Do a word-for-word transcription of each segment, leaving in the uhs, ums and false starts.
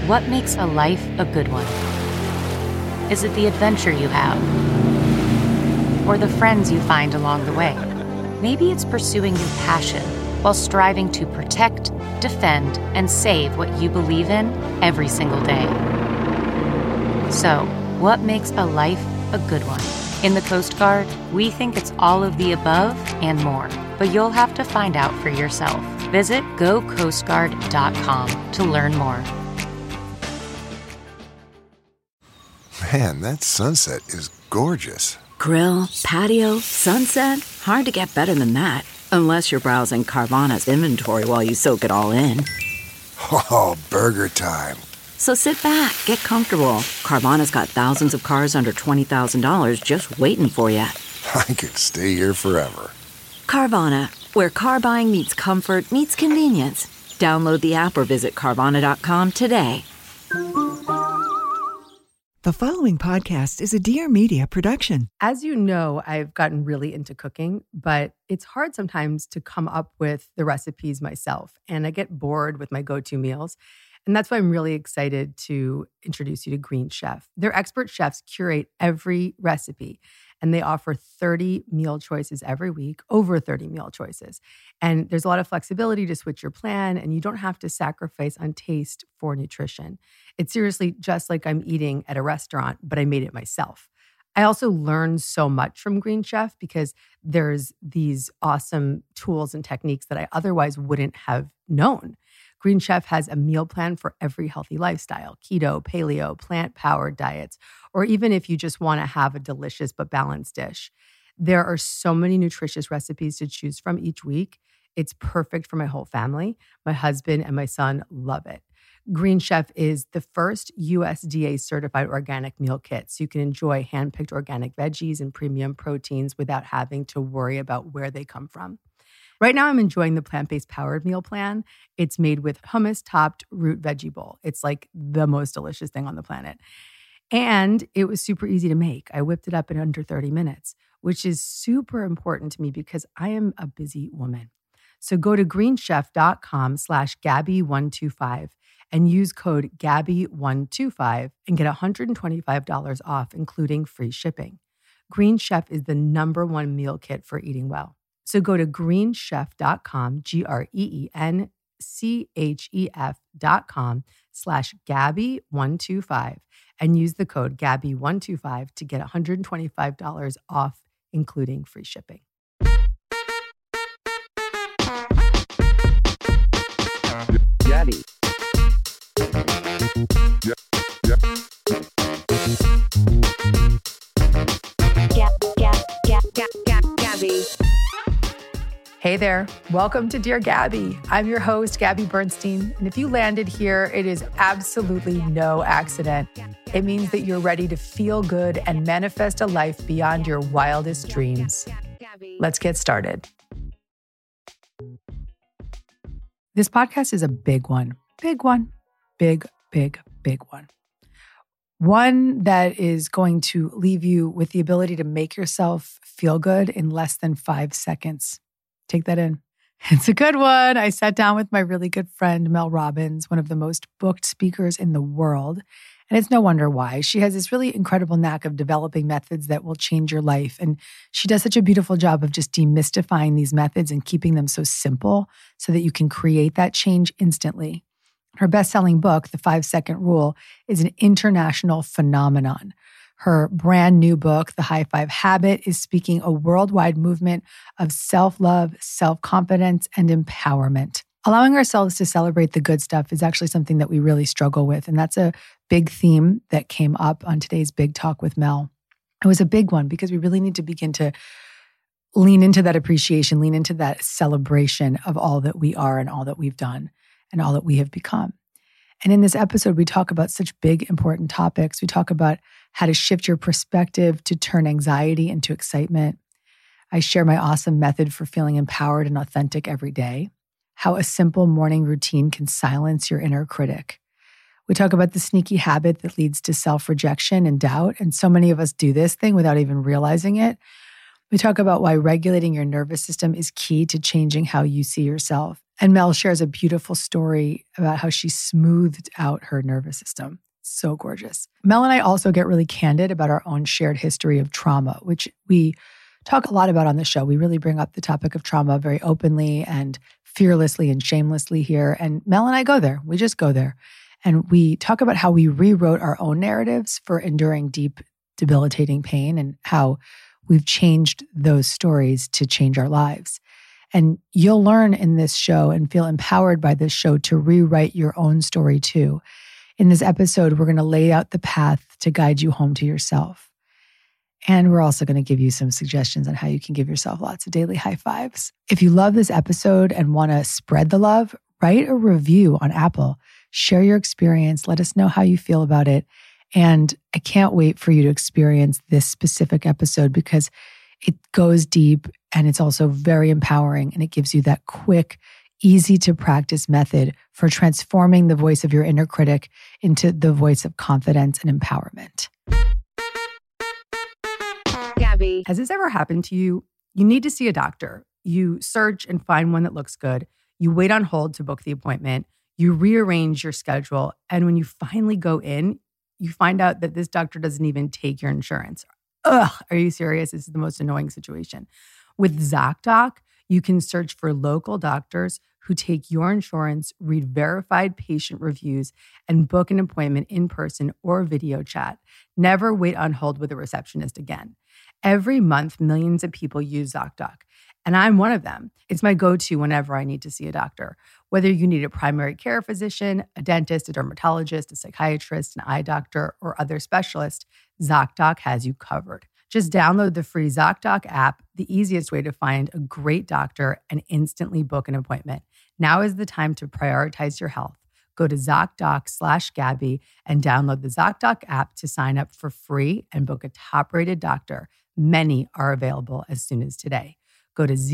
What makes a life a good one? Is it the adventure you have? Or the friends you find along the way? Maybe it's pursuing your passion while striving to protect, defend, and save what you believe in every single day. So, what makes a life a good one? In the Coast Guard, we think it's all of the above and more, but you'll have to find out for yourself. Visit go coast guard dot com to learn more. Man, that sunset is gorgeous. Grill, patio, sunset. Hard to get better than that. Unless you're browsing Carvana's inventory while you soak it all in. Oh, burger time. So sit back, get comfortable. Carvana's got thousands of cars under twenty thousand dollars just waiting for you. I could stay here forever. Carvana, where car buying meets comfort meets convenience. Download the app or visit Carvana dot com today. The following podcast is a Dear Media production. As you know, I've gotten really into cooking, but it's hard sometimes to come up with the recipes myself. And I get bored with my go-to meals. And that's why I'm really excited to introduce you to Green Chef. Their expert chefs curate every recipe, and they offer thirty meal choices every week, over thirty meal choices. And there's a lot of flexibility to switch your plan, and you don't have to sacrifice on taste for nutrition. It's seriously just like I'm eating at a restaurant, but I made it myself. I also learned so much from Green Chef because there's these awesome tools and techniques that I otherwise wouldn't have known. Green Chef has a meal plan for every healthy lifestyle: keto, paleo, plant-powered diets, or even if you just want to have a delicious but balanced dish. There are so many nutritious recipes to choose from each week. It's perfect for my whole family. My husband and my son love it. Green Chef is the first U S D A-certified organic meal kit, so you can enjoy hand-picked organic veggies and premium proteins without having to worry about where they come from. Right now, I'm enjoying the plant-based powered meal plan. It's made with hummus-topped root veggie bowl. It's like the most delicious thing on the planet. And it was super easy to make. I whipped it up in under thirty minutes, which is super important to me because I am a busy woman. So go to greenchef.com slash Gabby125 and use code Gabby one two five and get one hundred twenty-five dollars off, including free shipping. Green Chef is the number one meal kit for eating well. So go to greenchef.com, G R E E N C H E F dot com slash Gabby one two five and use the code Gabby one two five to get one hundred twenty-five dollars off, including free shipping. Gabby. Yeah, yeah. Gab, Gab, Gab, Gab, Gab, Gabby. Hey there. Welcome to Dear Gabby. I'm your host, Gabby Bernstein. And if you landed here, it is absolutely no accident. It means that you're ready to feel good and manifest a life beyond your wildest dreams. Let's get started. This podcast is a big one. Big one. Big, big, big one. One that is going to leave you with the ability to make yourself feel good in less than five seconds. Take that in. It's a good one. I sat down with my really good friend, Mel Robbins, one of the most booked speakers in the world. And it's no wonder why. She has this really incredible knack of developing methods that will change your life. And she does such a beautiful job of just demystifying these methods and keeping them so simple so that you can create that change instantly. Her best-selling book, The Five-Second Rule, is an international phenomenon. Her brand new book, The High Five Habit, is speaking a worldwide movement of self-love, self-confidence, and empowerment. Allowing ourselves to celebrate the good stuff is actually something that we really struggle with. And that's a big theme that came up on today's Big Talk with Mel. It was a big one because we really need to begin to lean into that appreciation, lean into that celebration of all that we are and all that we've done and all that we have become. And in this episode, we talk about such big, important topics. We talk about how to shift your perspective to turn anxiety into excitement. I share my awesome method for feeling empowered and authentic every day. How a simple morning routine can silence your inner critic. We talk about the sneaky habit that leads to self-rejection and doubt, and so many of us do this thing without even realizing it. We talk about why regulating your nervous system is key to changing how you see yourself. And Mel shares a beautiful story about how she smoothed out her nervous system. So gorgeous. Mel and I also get really candid about our own shared history of trauma, which we talk a lot about on the show. We really bring up the topic of trauma very openly and fearlessly and shamelessly here. And Mel and I go there. We just go there. And we talk about how we rewrote our own narratives for enduring deep, debilitating pain and how we've changed those stories to change our lives. And you'll learn in this show and feel empowered by this show to rewrite your own story too. In this episode, we're going to lay out the path to guide you home to yourself. And we're also going to give you some suggestions on how you can give yourself lots of daily high fives. If you love this episode and want to spread the love, write a review on Apple. Share your experience. Let us know how you feel about it. And I can't wait for you to experience this specific episode because it goes deep and it's also very empowering and it gives you that quick, easy to practice method for transforming the voice of your inner critic into the voice of confidence and empowerment. Gabby. Has this ever happened to you? You need to see a doctor. You search and find one that looks good. You wait on hold to book the appointment. You rearrange your schedule. And when you finally go in, you find out that this doctor doesn't even take your insurance. Ugh, are you serious? This is the most annoying situation. With ZocDoc, you can search for local doctors who take your insurance, read verified patient reviews, and book an appointment in person or video chat. Never wait on hold with a receptionist again. Every month, millions of people use ZocDoc, and I'm one of them. It's my go-to whenever I need to see a doctor. Whether you need a primary care physician, a dentist, a dermatologist, a psychiatrist, an eye doctor, or other specialist, ZocDoc has you covered. Just download the free ZocDoc app, the easiest way to find a great doctor and instantly book an appointment. Now is the time to prioritize your health. Go to ZocDoc slash Gabby and download the ZocDoc app to sign up for free and book a top-rated doctor. Many are available as soon as today. Go to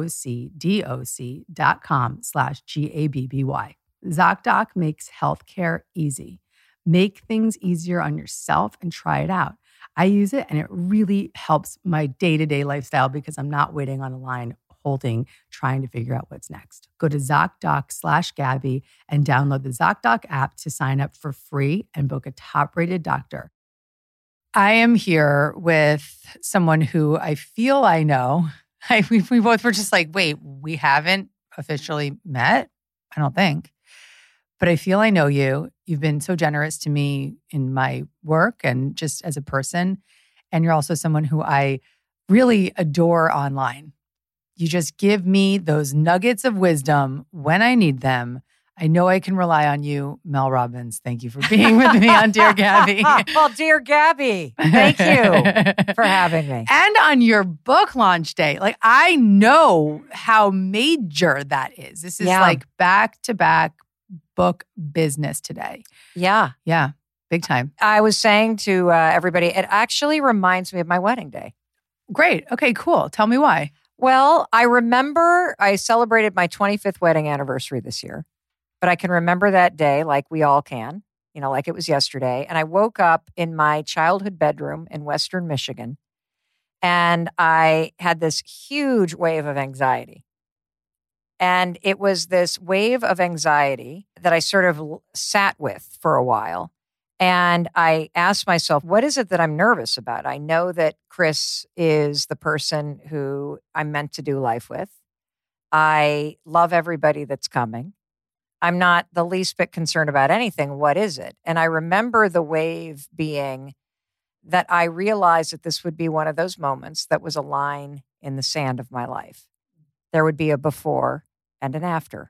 zocdoc.com slash G-A-B-B-Y. ZocDoc makes healthcare easy. Make things easier on yourself and try it out. I use it and it really helps my day-to-day lifestyle because I'm not waiting on a line, holding, trying to figure out what's next. Go to ZocDoc slash Gabby and download the ZocDoc app to sign up for free and book a top-rated doctor. I am here with someone who I feel I know. I, we, we both were just like, wait, we haven't officially met? I don't think. But I feel I know you. You've been so generous to me in my work and just as a person. And you're also someone who I really adore online. You just give me those nuggets of wisdom when I need them. I know I can rely on you, Mel Robbins. Thank you for being with me on Dear Gabby. Well, Dear Gabby, thank you for having me. And on your book launch day. Like, I know how major that is. This is Yeah. like back-to-back book business today. Yeah. Yeah, big time. I was saying to uh, everybody, it actually reminds me of my wedding day. Great. Okay, cool. Tell me why. Well, I remember I celebrated my twenty-fifth wedding anniversary this year, but I can remember that day like we all can, you know, like it was yesterday. And I woke up in my childhood bedroom in Western Michigan, and I had this huge wave of anxiety. And it was this wave of anxiety that I sort of l- sat with for a while. And I asked myself, what is it that I'm nervous about? I know that Chris is the person who I'm meant to do life with. I love everybody that's coming. I'm not the least bit concerned about anything. What is it? And I remember the wave being that I realized that this would be one of those moments that was a line in the sand of my life. There would be a before and an after.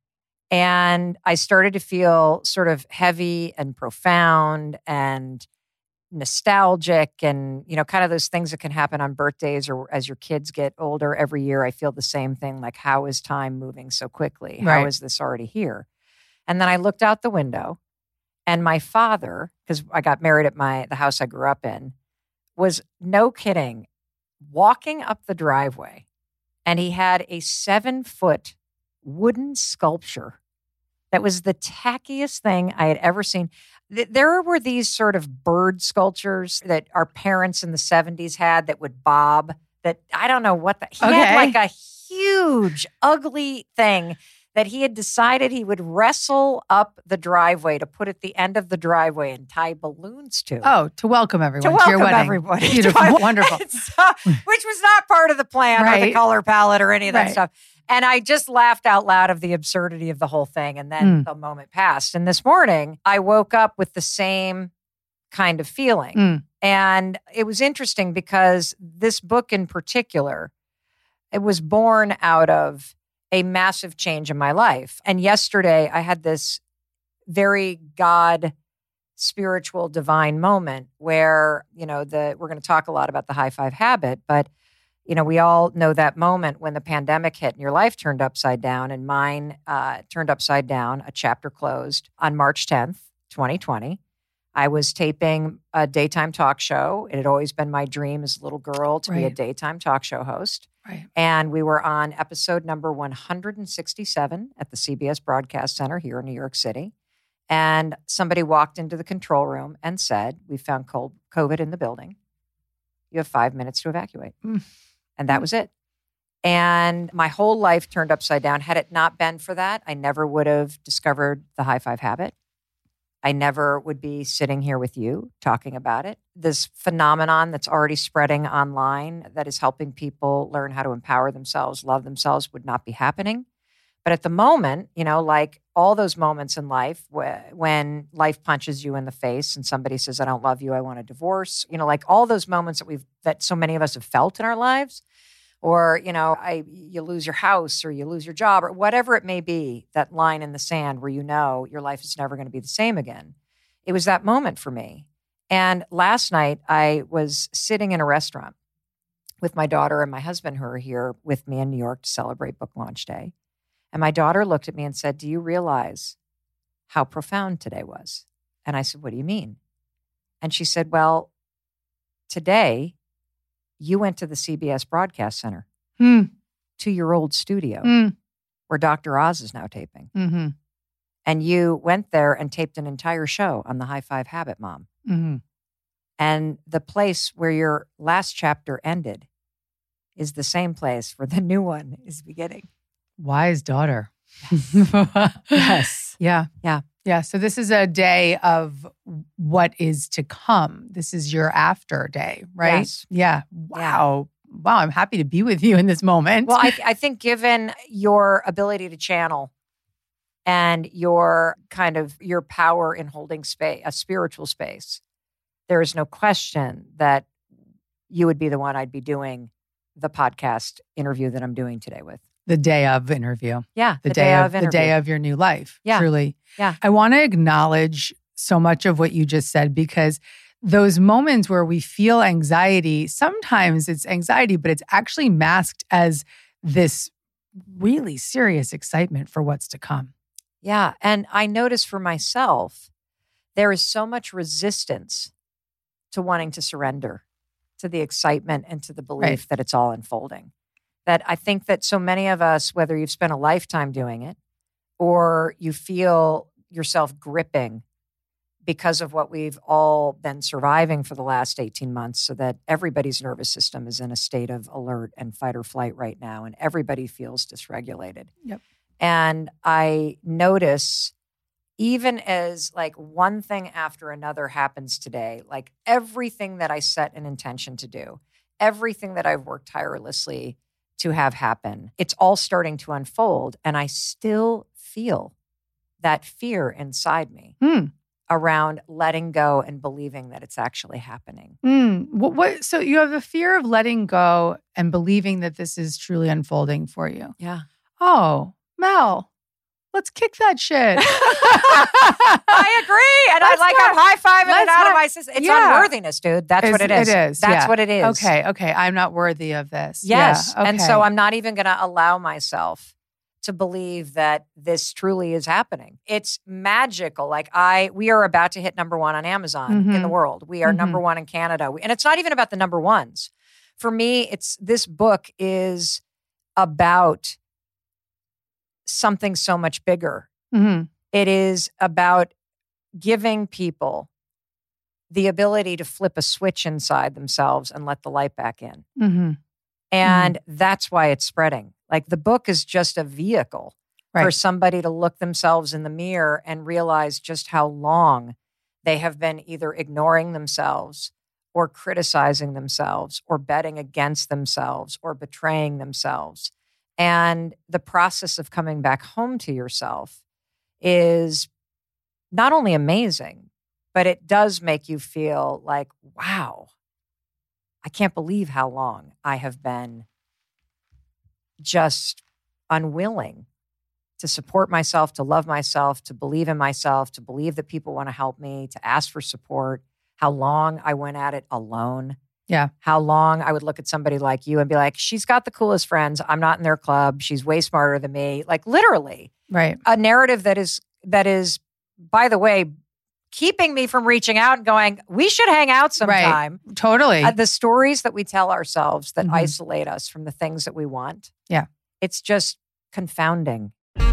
And I started to feel sort of heavy and profound and nostalgic and, you know, kind of those things that can happen on birthdays or as your kids get older every year. I feel the same thing, like, how is time moving so quickly? Right. How is this already here? And then I looked out the window, and my father, because I got married at my the house I grew up in, was, no kidding, walking up the driveway, and he had a seven-foot wooden sculpture that was the tackiest thing I had ever seen. There were these sort of bird sculptures that our parents in the seventies had that would bob, that I don't know what the, he Okay. had like a huge, ugly thing that he had decided he would wrestle up the driveway to put at the end of the driveway and tie balloons to. Oh, to welcome everyone to to, your welcome wedding. everybody. Beautiful. To my- Wonderful. So, which was not part of the plan or the Right. color palette or any of that Right. stuff. And I just laughed out loud of the absurdity of the whole thing. And then Mm. the moment passed. And this morning, I woke up with the same kind of feeling. Mm. And it was interesting because this book in particular, it was born out of a massive change in my life. And yesterday, I had this very God spiritual divine moment where, you know, the we're going to talk a lot about the high five habit, but you know, we all know that moment when the pandemic hit and your life turned upside down, and mine uh, turned upside down. A chapter closed on March tenth, twenty twenty. I was taping a daytime talk show. It had always been my dream as a little girl to be a Right. daytime talk show host. Right. And we were on episode number one hundred sixty-seven at the C B S Broadcast Center here in New York City. And somebody walked into the control room and said, "We found col- COVID in the building. You have five minutes to evacuate." Mm. And that was it. And my whole life turned upside down. Had it not been for that, I never would have discovered the high five habit. I never would be sitting here with you talking about it. This phenomenon that's already spreading online that is helping people learn how to empower themselves, love themselves, would not be happening. But at the moment, you know, like all those moments in life wh- when life punches you in the face and somebody says, "I don't love you, I want a divorce," you know, like all those moments that we've, that so many of us have felt in our lives, or, you know, I, you lose your house or you lose your job or whatever it may be, that line in the sand where you know your life is never going to be the same again. It was that moment for me. And last night I was sitting in a restaurant with my daughter and my husband, who are here with me in New York to celebrate book launch day. And my daughter looked at me and said, "Do you realize how profound today was?" And I said, "What do you mean?" And she said, "Well, today you went to the C B S Broadcast Center, Mm. to your old studio Mm. where Doctor Oz is now taping. Mm-hmm. And you went there and taped an entire show on the high five habit, Mom. Mm-hmm. And the place where your last chapter ended is the same place where the new one is beginning." Wise daughter. Yes. Yeah. Yeah. Yeah. So this is a day of what is to come. This is your after day, right? Yes. Yeah. Wow. Wow. I'm happy to be with you in this moment. Well, I, I think given your ability to channel and your kind of your power in holding space, a spiritual space, there is no question that you would be the one I'd be doing the podcast interview that I'm doing today with. the day of interview. Yeah, The, day, of, the interview. day of your new life. Yeah. Truly. Yeah. I want to acknowledge so much of what you just said, because those moments where we feel anxiety, sometimes it's anxiety, but it's actually masked as this really serious excitement for what's to come. Yeah. And I notice for myself, there is so much resistance to wanting to surrender to the excitement and to the belief Right. that it's all unfolding. That I think that so many of us, whether you've spent a lifetime doing it or you feel yourself gripping because of what we've all been surviving for the last eighteen months, so that everybody's nervous system is in a state of alert and fight or flight right now, and everybody feels dysregulated. Yep. And I notice, even as like one thing after another happens today, like everything that I set an intention to do, everything that I've worked tirelessly to have happen, it's all starting to unfold. And I still feel that fear inside me Hmm. around letting go and believing that it's actually happening. Mm. What, what? So you have a fear of letting go and believing that this is truly unfolding for you. Yeah. Oh, Mel, let's kick that shit. I agree. And Let's I like, go. I'm high-fiving it Let's out hi- of my system. It's Yeah. unworthiness, dude. That's Is- what it is. It is. That's yeah. what it is. Okay. Okay. I'm not worthy of this. Yes. Yeah, And okay. so I'm not even going to allow myself to believe that this truly is happening. It's magical. Like I, we are about to hit number one on Amazon in Mhm. the world. We are Mhm. number one in Canada. We, and it's not even about the number ones. For me, it's this book is about something so much bigger. Mhm. It is about giving people the ability to flip a switch inside themselves and let the light back in. Mhm. And that's why it's spreading. Like the book is just a vehicle Right. for somebody to look themselves in the mirror and realize just how long they have been either ignoring themselves or criticizing themselves or betting against themselves or betraying themselves. And the process of coming back home to yourself is not only amazing, but it does make you feel like, wow, I can't believe how long I have been just unwilling to support myself, to love myself, to believe in myself, to believe that people want to help me, to ask for support, how long I went at it alone. Yeah. How long I would look at somebody like you and be like, she's got the coolest friends. I'm not in their club. She's way smarter than me. Like literally Right. a narrative that is, that is, by the way, keeping me from reaching out and going, we should hang out sometime. Right. Totally. Uh, the stories that we tell ourselves that Mhm. isolate us from the things that we want. Yeah. It's just confounding.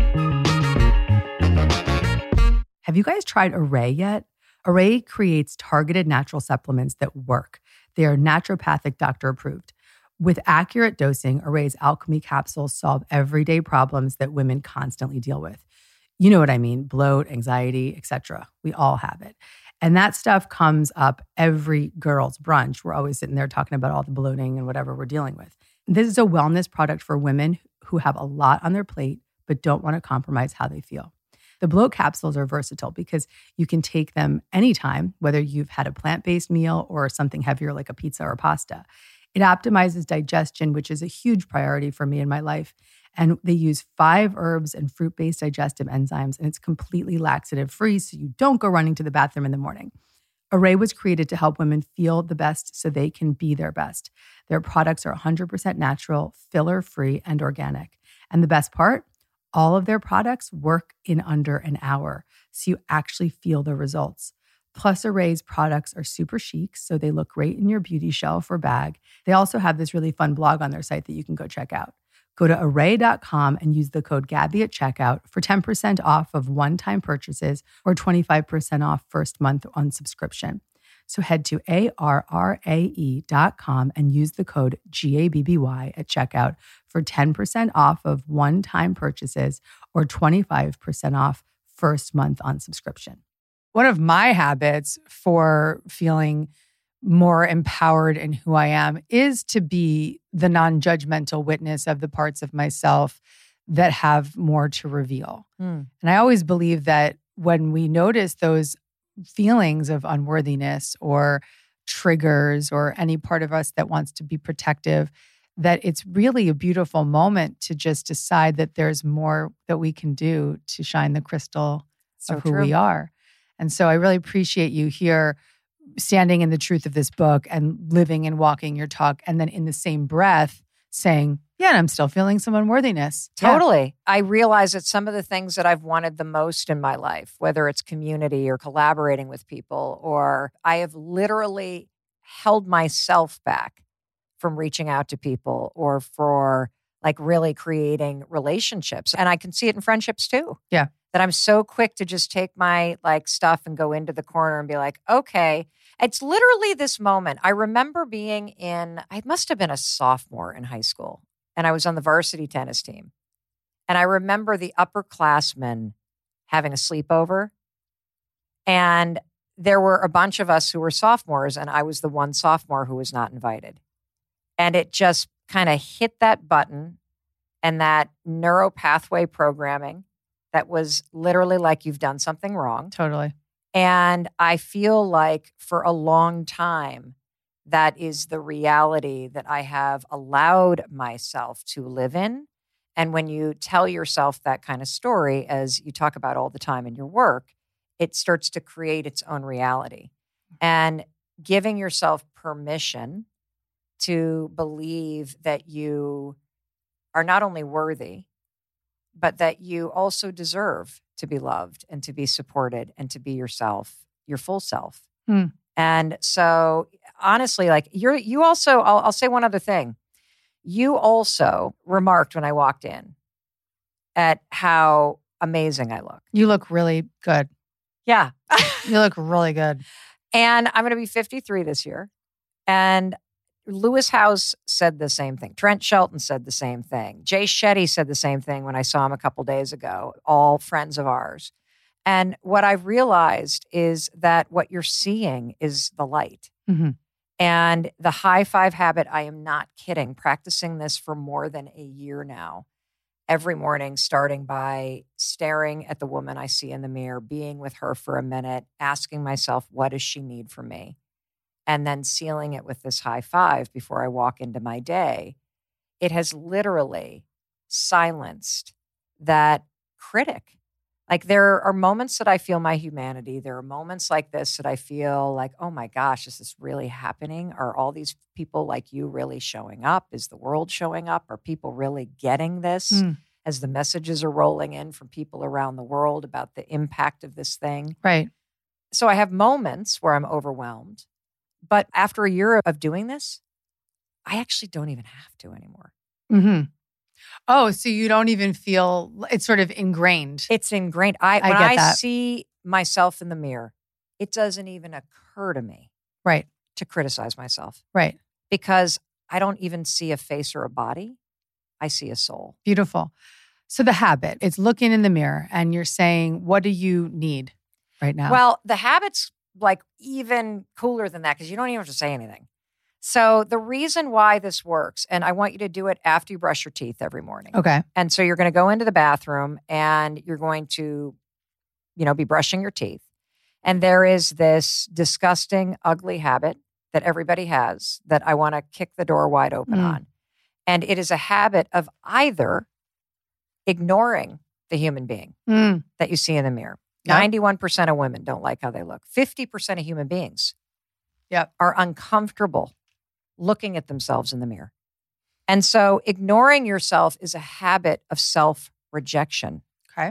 Have you guys tried Array yet? Array creates targeted natural supplements that work. They are naturopathic doctor approved. With accurate dosing, Array's alchemy capsules solve everyday problems that women constantly deal with. You know what I mean, bloat, anxiety, et cetera. We all have it. And that stuff comes up every girl's brunch. We're always sitting there talking about all the bloating and whatever we're dealing with. This is a wellness product for women who have a lot on their plate but don't want to compromise how they feel. The bloat capsules are versatile because you can take them anytime, whether you've had a plant-based meal or something heavier like a pizza or pasta. It optimizes digestion, which is a huge priority for me in my life. And they use five herbs and fruit-based digestive enzymes, and it's completely laxative-free, so you don't go running to the bathroom in the morning. Array was created to help women feel the best so they can be their best. Their products are one hundred percent natural, filler-free, and organic. And the best part? All of their products work in under an hour, so you actually feel the results. Plus, Array's products are super chic, so they look great in your beauty shelf or bag. They also have this really fun blog on their site that you can go check out. Go to array dot com and use the code Gabby at checkout for ten percent off of one-time purchases or twenty-five percent off first month on subscription. So head to A R R A E dot com and use the code G A B B Y at checkout for ten percent off of one-time purchases or twenty-five percent off first month on subscription. One of my habits for feeling more empowered in who I am is to be the non-judgmental witness of the parts of myself that have more to reveal. Mm. And I always believe that when we notice those feelings of unworthiness or triggers or any part of us that wants to be protective, that it's really a beautiful moment to just decide that there's more that we can do to shine the crystal So of who true. we are. And so I really appreciate you here standing in the truth of this book and living and walking your talk. And then in the same breath saying, yeah, and I'm still feeling some unworthiness. Yeah. Totally. I realize that some of the things that I've wanted the most in my life, whether it's community or collaborating with people, or I have literally held myself back from reaching out to people or for like really creating relationships. And I can see it in friendships too. Yeah. That I'm so quick to just take my like stuff and go into the corner and be like, okay. It's literally this moment. I remember being in, I must have been a sophomore in high school, and I was on the varsity tennis team. And I remember the upperclassmen having a sleepover. And there were a bunch of us who were sophomores, and I was the one sophomore who was not invited. And it just kind of hit that button and that neuropathway programming that was literally like you've done something wrong. Totally. And I feel like for a long time, that is the reality that I have allowed myself to live in. And when you tell yourself that kind of story, as you talk about all the time in your work, it starts to create its own reality. And giving yourself permission to believe that you are not only worthy, but that you also deserve to be loved and to be supported and to be yourself, your full self. Hmm. And so honestly, like you're, you also, I'll, I'll say one other thing. You also remarked when I walked in at how amazing I look. You look really good. Yeah. You look really good. And I'm going to be fifty-three this year. And Lewis House said the same thing. Trent Shelton said the same thing. Jay Shetty said the same thing when I saw him a couple days ago, all friends of ours. And what I've realized is that what you're seeing is the light. Mm-hmm. And the high five habit, I am not kidding, practicing this for more than a year now. Every morning, starting by staring at the woman I see in the mirror, being with her for a minute, asking myself, what does she need from me? And then sealing it with this high five before I walk into my day. It has literally silenced that critic. Like there are moments that I feel my humanity. There are moments like this that I feel like, oh my gosh, is this really happening? Are all these people like you really showing up? Is the world showing up? Are people really getting this Mm. as the messages are rolling in from people around the world about the impact of this thing? Right. So I have moments where I'm overwhelmed. But after a year of doing this, I actually don't even have to anymore. Mm-hmm. Oh, so you don't even feel it's sort of ingrained. It's ingrained. I, I when get I that. see myself in the mirror, it doesn't even occur to me Right. to criticize myself Right. because I don't even see a face or a body. I see a soul. Beautiful. So the habit, it's looking in the mirror and you're saying, what do you need right now? Well, the habit's like even cooler than that because you don't even have to say anything. So the reason why this works, and I want you to do it after you brush your teeth every morning. Okay. And so you're going to go into the bathroom and you're going to, you know, be brushing your teeth. And there is this disgusting, ugly habit that everybody has that I want to kick the door wide open Mm. on. And it is a habit of either ignoring the human being Mm. that you see in the mirror. Yep. ninety-one percent of women don't like how they look. fifty percent of human beings Yep. are uncomfortable looking at themselves in the mirror. And so ignoring yourself is a habit of self-rejection. Okay.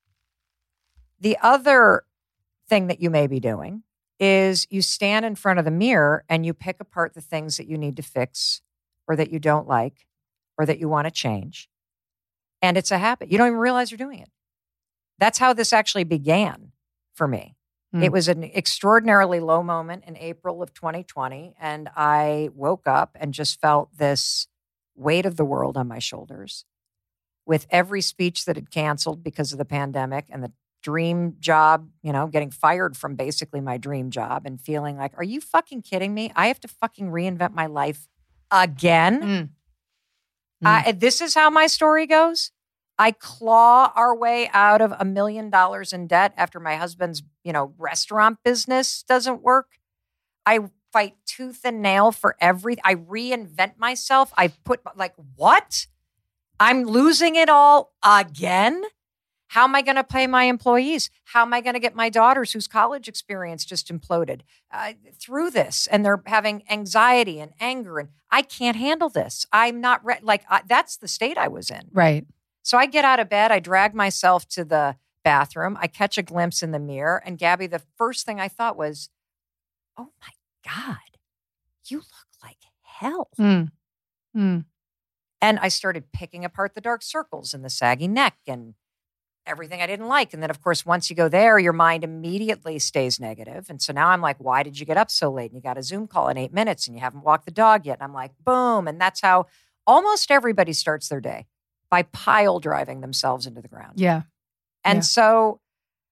The other thing that you may be doing is you stand in front of the mirror and you pick apart the things that you need to fix or that you don't like or that you want to change. And it's a habit. You don't even realize you're doing it. That's how this actually began for me. Mm. It was an extraordinarily low moment in April of twenty twenty. And I woke up and just felt this weight of the world on my shoulders with every speech that had canceled because of the pandemic and the dream job, you know, getting fired from basically my dream job and feeling like, are you fucking kidding me? I have to fucking reinvent my life again. Mm. I, this is how my story goes. I claw our way out of a million dollars in debt after my husband's, you know, restaurant business doesn't work. I fight tooth and nail for everything. I reinvent myself. I put like, what? I'm losing it all again? How am I going to pay my employees? How am I going to get my daughters whose college experience just imploded uh, through this? And they're having anxiety and anger and I can't handle this. I'm not re- like, I, that's the state I was in. Right. So I get out of bed, I drag myself to the bathroom, I catch a glimpse in the mirror, and Gabby, the first thing I thought was, oh my God, you look like hell. Mm. Mm. And I started picking apart the dark circles and the saggy neck and everything I didn't like. And then, of course, once you go there, your mind immediately stays negative. And so now I'm like, why did you get up so late? And you got a Zoom call in eight minutes and you haven't walked the dog yet. And I'm like, boom. And that's how almost everybody starts their day, by pile driving themselves into the ground. Yeah. And Yeah. so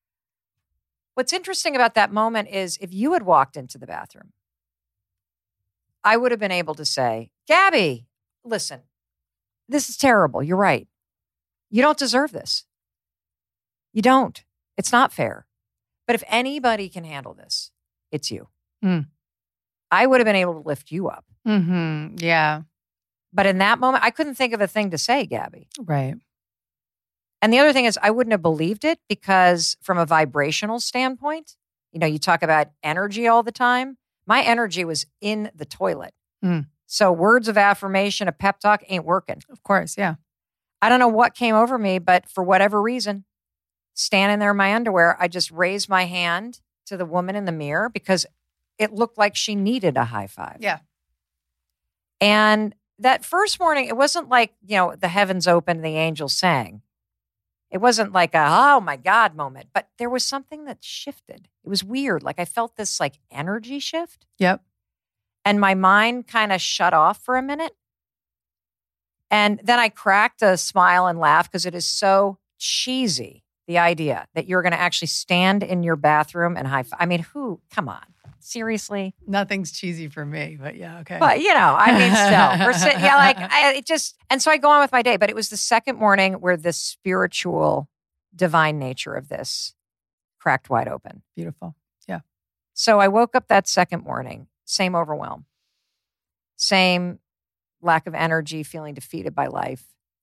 what's interesting about that moment is if you had walked into the bathroom, I would have been able to say, Gabby, listen, this is terrible. You're right. You don't deserve this. You don't. It's not fair. But if anybody can handle this, it's you. Mm. I would have been able to lift you up. Mm-hmm. Yeah. But in that moment, I couldn't think of a thing to say, Gabby. Right. And the other thing is I wouldn't have believed it because from a vibrational standpoint, you know, you talk about energy all the time. My energy was in the toilet. Mm. So words of affirmation, a pep talk ain't working. Of course. Yeah. I don't know what came over me, but for whatever reason, standing there in my underwear, I just raised my hand to the woman in the mirror because it looked like she needed a high five. Yeah. And that first morning, it wasn't like, you know, the heavens opened and the angels sang. It wasn't like a, oh my God moment, but there was something that shifted. It was weird. Like I felt this like energy shift. Yep. And my mind kind of shut off for a minute. And then I cracked a smile and laugh because it is so cheesy, the idea that you're going to actually stand in your bathroom and high five. I mean, who, come on, seriously? Nothing's cheesy for me, but yeah, okay. But, you know, I mean, still, we're sitting, yeah, like, I, it just, and so I go on with my day. But it was the second morning where the spiritual, divine nature of this cracked wide open. Beautiful. Yeah. So I woke up that second morning, same overwhelm, same lack of energy, feeling defeated by life.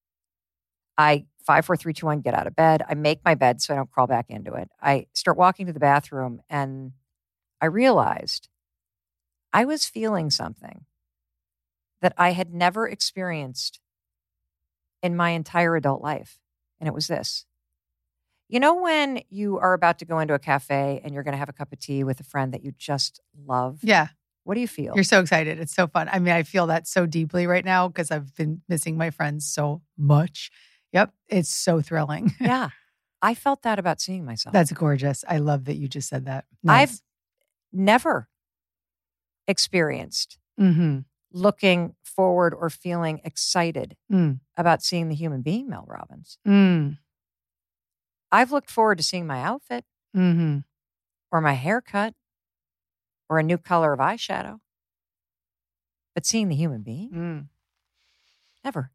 I, five, four, three, two, one, get out of bed. I make my bed so I don't crawl back into it. I start walking to the bathroom and I realized I was feeling something that I had never experienced in my entire adult life. And it was this. You know, when you are about to go into a cafe and you're going to have a cup of tea with a friend that you just love? Yeah. What do you feel? You're so excited. It's so fun. I mean, I feel that so deeply right now because I've been missing my friends so much. Yep. It's so thrilling. Yeah. I felt that about seeing myself. That's gorgeous. I love that you just said that. Nice. I've never experienced mm-hmm. looking forward or feeling excited mm. about seeing the human being, Mel Robbins. Mm. I've looked forward to seeing my outfit mm-hmm. or my haircut or a new color of eyeshadow. But seeing the human being? Mm. Never.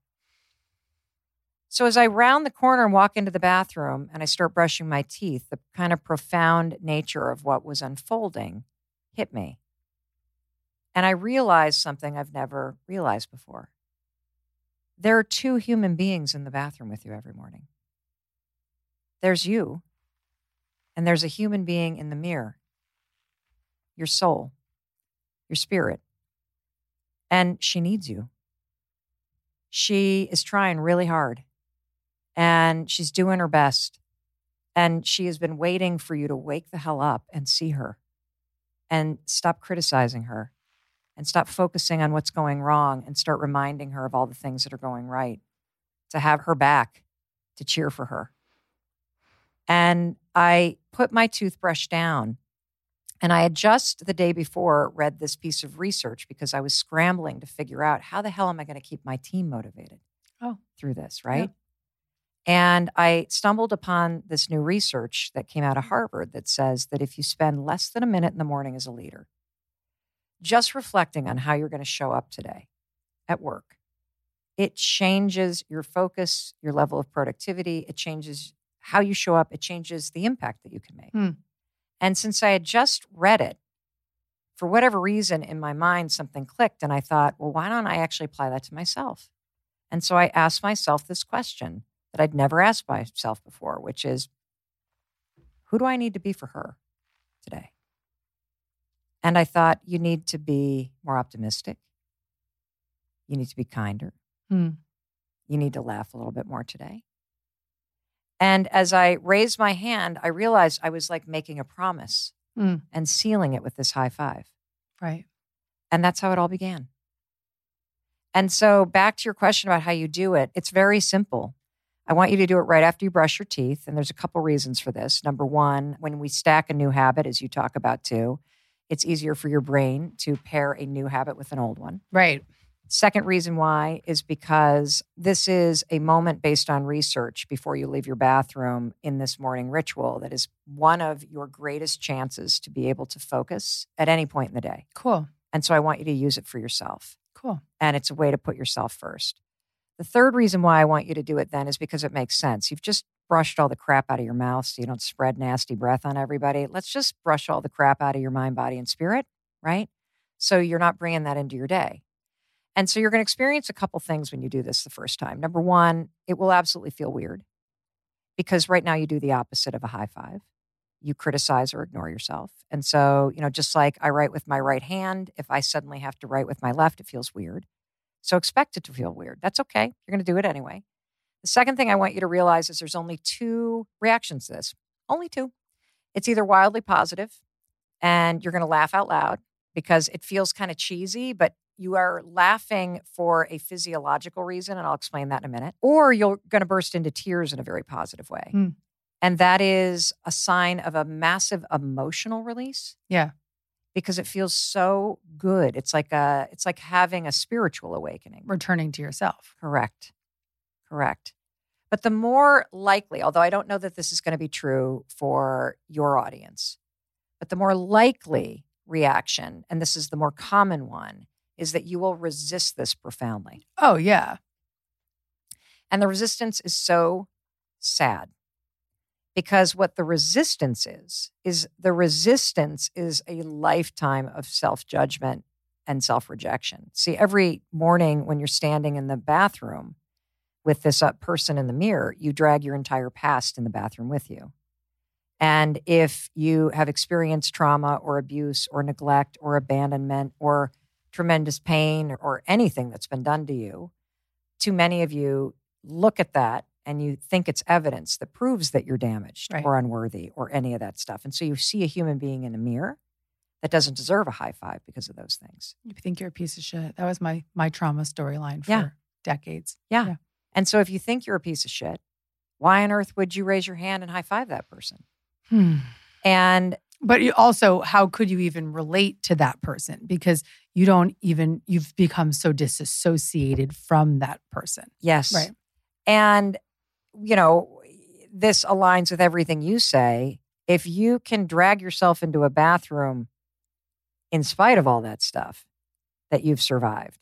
So as I round the corner and walk into the bathroom and I start brushing my teeth, the kind of profound nature of what was unfolding hit me. And I realized something I've never realized before. There are two human beings in the bathroom with you every morning. There's you, and there's a human being in the mirror. Your soul, your spirit. And she needs you. She is trying really hard. And she's doing her best. And she has been waiting for you to wake the hell up and see her. And stop criticizing her. And stop focusing on what's going wrong. And start reminding her of all the things that are going right. To have her back. To cheer for her. And I put my toothbrush down. And I had just the day before read this piece of research because I was scrambling to figure out how the hell am I going to keep my team motivated oh. through this, right? Yeah. And I stumbled upon this new research that came out of Harvard that says that if you spend less than a minute in the morning as a leader, just reflecting on how you're going to show up today at work, it changes your focus, your level of productivity. It changes how you show up. It changes the impact that you can make. Hmm. And since I had just read it, for whatever reason in my mind, something clicked. And I thought, well, why don't I actually apply that to myself? And so I asked myself this question that I'd never asked myself before, which is, who do I need to be for her today? And I thought, you need to be more optimistic. You need to be kinder. Hmm. You need to laugh a little bit more today. And as I raised my hand, I realized I was like making a promise mm. and sealing it with this high five. Right. And that's how it all began. And so back to your question about how you do it, it's very simple. I want you to do it right after you brush your teeth. And there's a couple reasons for this. Number one, when we stack a new habit, as you talk about too, it's easier for your brain to pair a new habit with an old one. Right. Second reason why is because this is a moment based on research before you leave your bathroom in this morning ritual that is one of your greatest chances to be able to focus at any point in the day. Cool. And so I want you to use it for yourself. Cool. And it's a way to put yourself first. The third reason why I want you to do it then is because it makes sense. You've just brushed all the crap out of your mouth so you don't spread nasty breath on everybody. Let's just brush all the crap out of your mind, body, and spirit, right? So you're not bringing that into your day. And so you're going to experience a couple things when you do this the first time. Number one, it will absolutely feel weird because right now you do the opposite of a high five. You criticize or ignore yourself. And so, you know, just like I write with my right hand, if I suddenly have to write with my left, it feels weird. So expect it to feel weird. That's okay. You're going to do it anyway. The second thing I want you to realize is there's only two reactions to this. Only two. It's either wildly positive and you're going to laugh out loud because it feels kind of cheesy, but you are laughing for a physiological reason, and I'll explain that in a minute. Or you're going to burst into tears in a very positive way. Mm. And that is a sign of a massive emotional release. Yeah. because it feels so good. It's like a, it's like having a spiritual awakening. Returning to yourself. Correct. Correct. But the more likely, although I don't know that this is going to be true for your audience, but the more likely reaction, and this is the more common one, is that you will resist this profoundly. Oh, yeah. And the resistance is so sad. Because what the resistance is, is the resistance is a lifetime of self-judgment and self-rejection. See, every morning when you're standing in the bathroom with this uh, person in the mirror, you drag your entire past in the bathroom with you. And if you have experienced trauma or abuse or neglect or abandonment or tremendous pain or anything that's been done to you, too many of you look at that and you think it's evidence that proves that you're damaged Right. or unworthy or any of that stuff. And so you see a human being in a mirror that doesn't deserve a high five because of those things. You think you're a piece of shit. That was my my trauma storyline for Yeah. decades. Yeah. Yeah. And so if you think you're a piece of shit, why on earth would you raise your hand and high five that person? Hmm. And But you also, how could you even relate to that person? Because you don't even, you've become so disassociated from that person. yes. Right. And, you know, this aligns with everything you say. If you can drag yourself into a bathroom in spite of all that stuff that you've survived,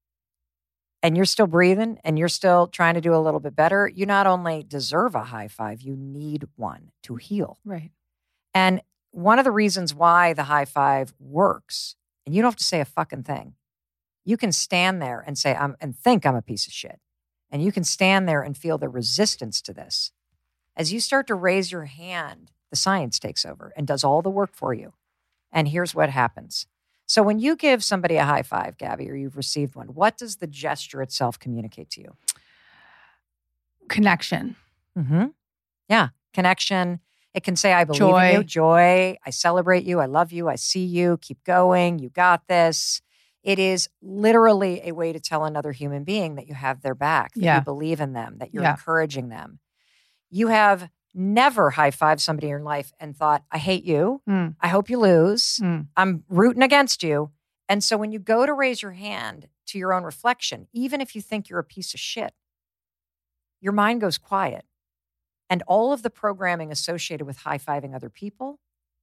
and you're still breathing and you're still trying to do a little bit better, you not only deserve a high five, you need one to heal. Right. And one of the reasons why the high five works, and you don't have to say a fucking thing. You can stand there and say, I'm, and think I'm a piece of shit. And you can stand there and feel the resistance to this. As you start to raise your hand, the science takes over and does all the work for you. And here's what happens. So when you give somebody a high five, Gabby, or you've received one, what does the gesture itself communicate to you? Connection. Mm-hmm. Yeah. Connection. It can say, I believe Joy. in you. Joy. I celebrate you. I love you. I see you. Keep going. You got this. It is literally a way to tell another human being that you have their back, that Yeah. you believe in them, that you're Yeah. encouraging them. You have never high-fived somebody in your life and thought, I hate you. Mm. I hope you lose. Mm. I'm rooting against you. And so when you go to raise your hand to your own reflection, even if you think you're a piece of shit, your mind goes quiet. And all of the programming associated with high-fiving other people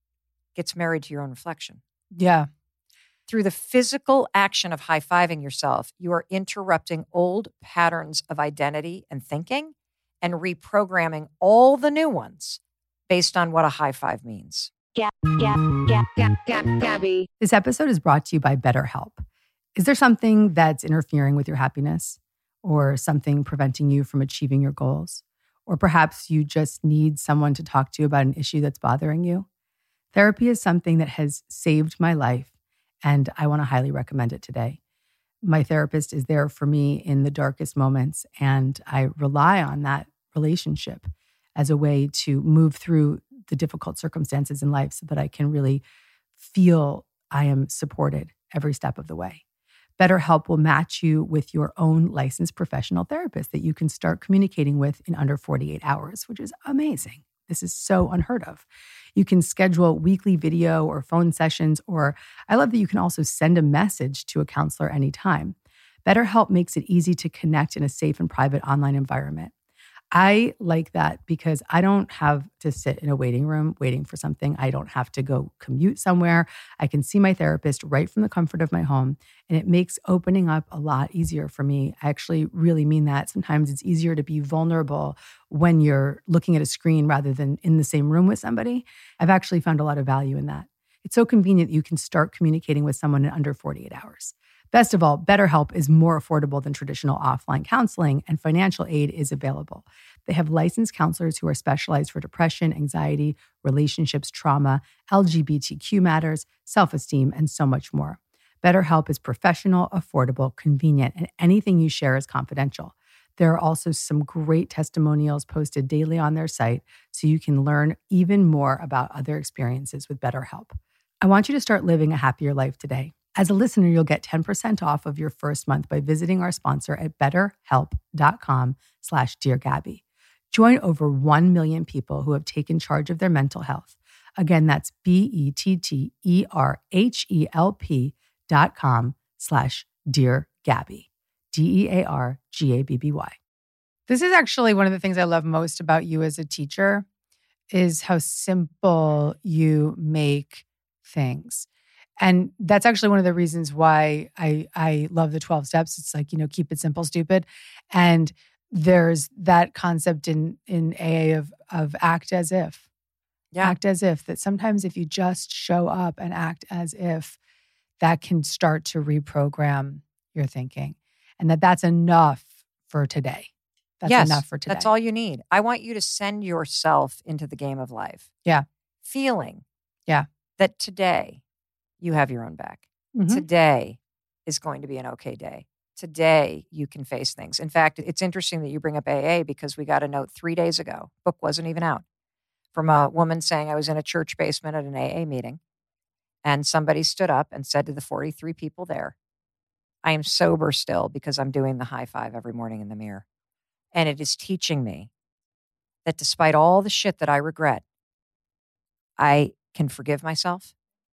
gets married to your own reflection. Yeah. Through the physical action of high-fiving yourself, you are interrupting old patterns of identity and thinking and reprogramming all the new ones based on what a high five means. Gab, gab, gab, gab, gab, Gabby. This episode is brought to you by BetterHelp. Is there something that's interfering with your happiness or something preventing you from achieving your goals? Or perhaps you just need someone to talk to about an issue that's bothering you? Therapy is something that has saved my life, and I want to highly recommend it today. My therapist is there for me in the darkest moments, and I rely on that relationship as a way to move through the difficult circumstances in life so that I can really feel I am supported every step of the way. BetterHelp will match you with your own licensed professional therapist that you can start communicating with in under forty-eight hours, which is amazing. This is so unheard of. You can schedule weekly video or phone sessions, or I love that you can also send a message to a counselor anytime. BetterHelp makes it easy to connect in a safe and private online environment. I like that because I don't have to sit in a waiting room waiting for something. I don't have to go commute somewhere. I can see my therapist right from the comfort of my home, and it makes opening up a lot easier for me. I actually really mean that. Sometimes it's easier to be vulnerable when you're looking at a screen rather than in the same room with somebody. I've actually found a lot of value in that. It's so convenient that you can start communicating with someone in under forty-eight hours. Best of all, BetterHelp is more affordable than traditional offline counseling, and financial aid is available. They have licensed counselors who are specialized for depression, anxiety, relationships, trauma, L G B T Q matters, self-esteem, and so much more. BetterHelp is professional, affordable, convenient, and anything you share is confidential. There are also some great testimonials posted daily on their site, so you can learn even more about other experiences with BetterHelp. I want you to start living a happier life today. As a listener, you'll get ten percent off of your first month by visiting our sponsor at betterhelp.com slash Dear Gabby. Join over one million people who have taken charge of their mental health. Again, that's B-E-T-T-E-R-H-E-L-P dot com slash Dear Gabby. D E A R G A B B Y. This is actually one of the things I love most about you as a teacher is how simple you make things. And that's actually one of the reasons why I I love the twelve steps. It's like, you know, keep it simple, stupid. And there's that concept in in A A of of act as if. Yeah. Act as if, that sometimes if you just show up and act as if, that can start to reprogram your thinking. And that that's enough for today. That's yes, enough for today. That's all you need. I want you to send yourself into the game of life. Yeah. Feeling Yeah. that today you have your own back. Mhm. Today is going to be an okay day. Today you can face things. In fact, it's interesting that you bring up A A because we got a note three days ago. Book wasn't even out. From a woman saying I was in a church basement at an A A meeting, and somebody stood up and said to the forty-three people there, I am sober still because I'm doing the high five every morning in the mirror. And it is teaching me that despite all the shit that I regret, I can forgive myself.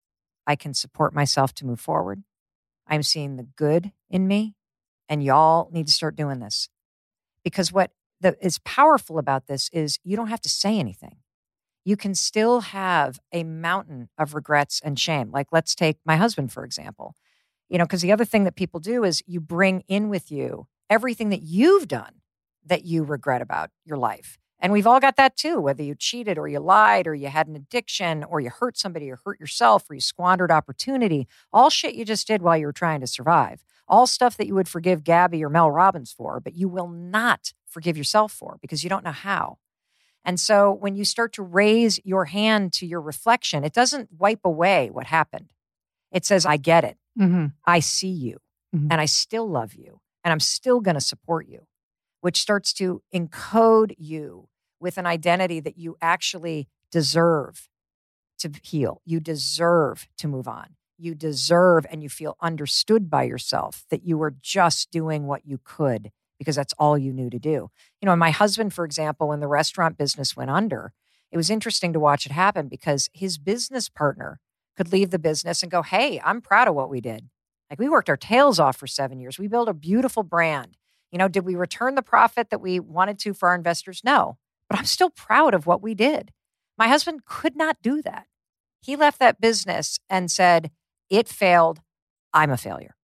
I can support myself to move forward. I'm seeing the good in me, and y'all need to start doing this. Because what the, is powerful about this is you don't have to say anything. You can still have a mountain of regrets and shame. Like, let's take my husband, for example. You know, because the other thing that people do is you bring in with you everything that you've done that you regret about your life. And we've all got that too, whether you cheated or you lied or you had an addiction or you hurt somebody or hurt yourself or you squandered opportunity. All shit you just did while you were trying to survive. All stuff that you would forgive Gabby or Mel Robbins for, but you will not forgive yourself for because you don't know how. And so when you start to raise your hand to your reflection, it doesn't wipe away what happened. It says, I get it. Mm-hmm. I see you. Mhm. And I still love you. And I'm still going to support you, which starts to encode you with an identity that you actually deserve to heal. You deserve to move on. You deserve and you feel understood by yourself that you were just doing what you could because that's all you knew to do. You know, my husband, for example, when the restaurant business went under, it was interesting to watch it happen because his business partner could leave the business and go, hey, I'm proud of what we did. Like, we worked our tails off for seven years. We built a beautiful brand. You know, did we return the profit that we wanted to for our investors? No, but I'm still proud of what we did. My husband could not do that. He left that business and said, it failed. I'm a failure.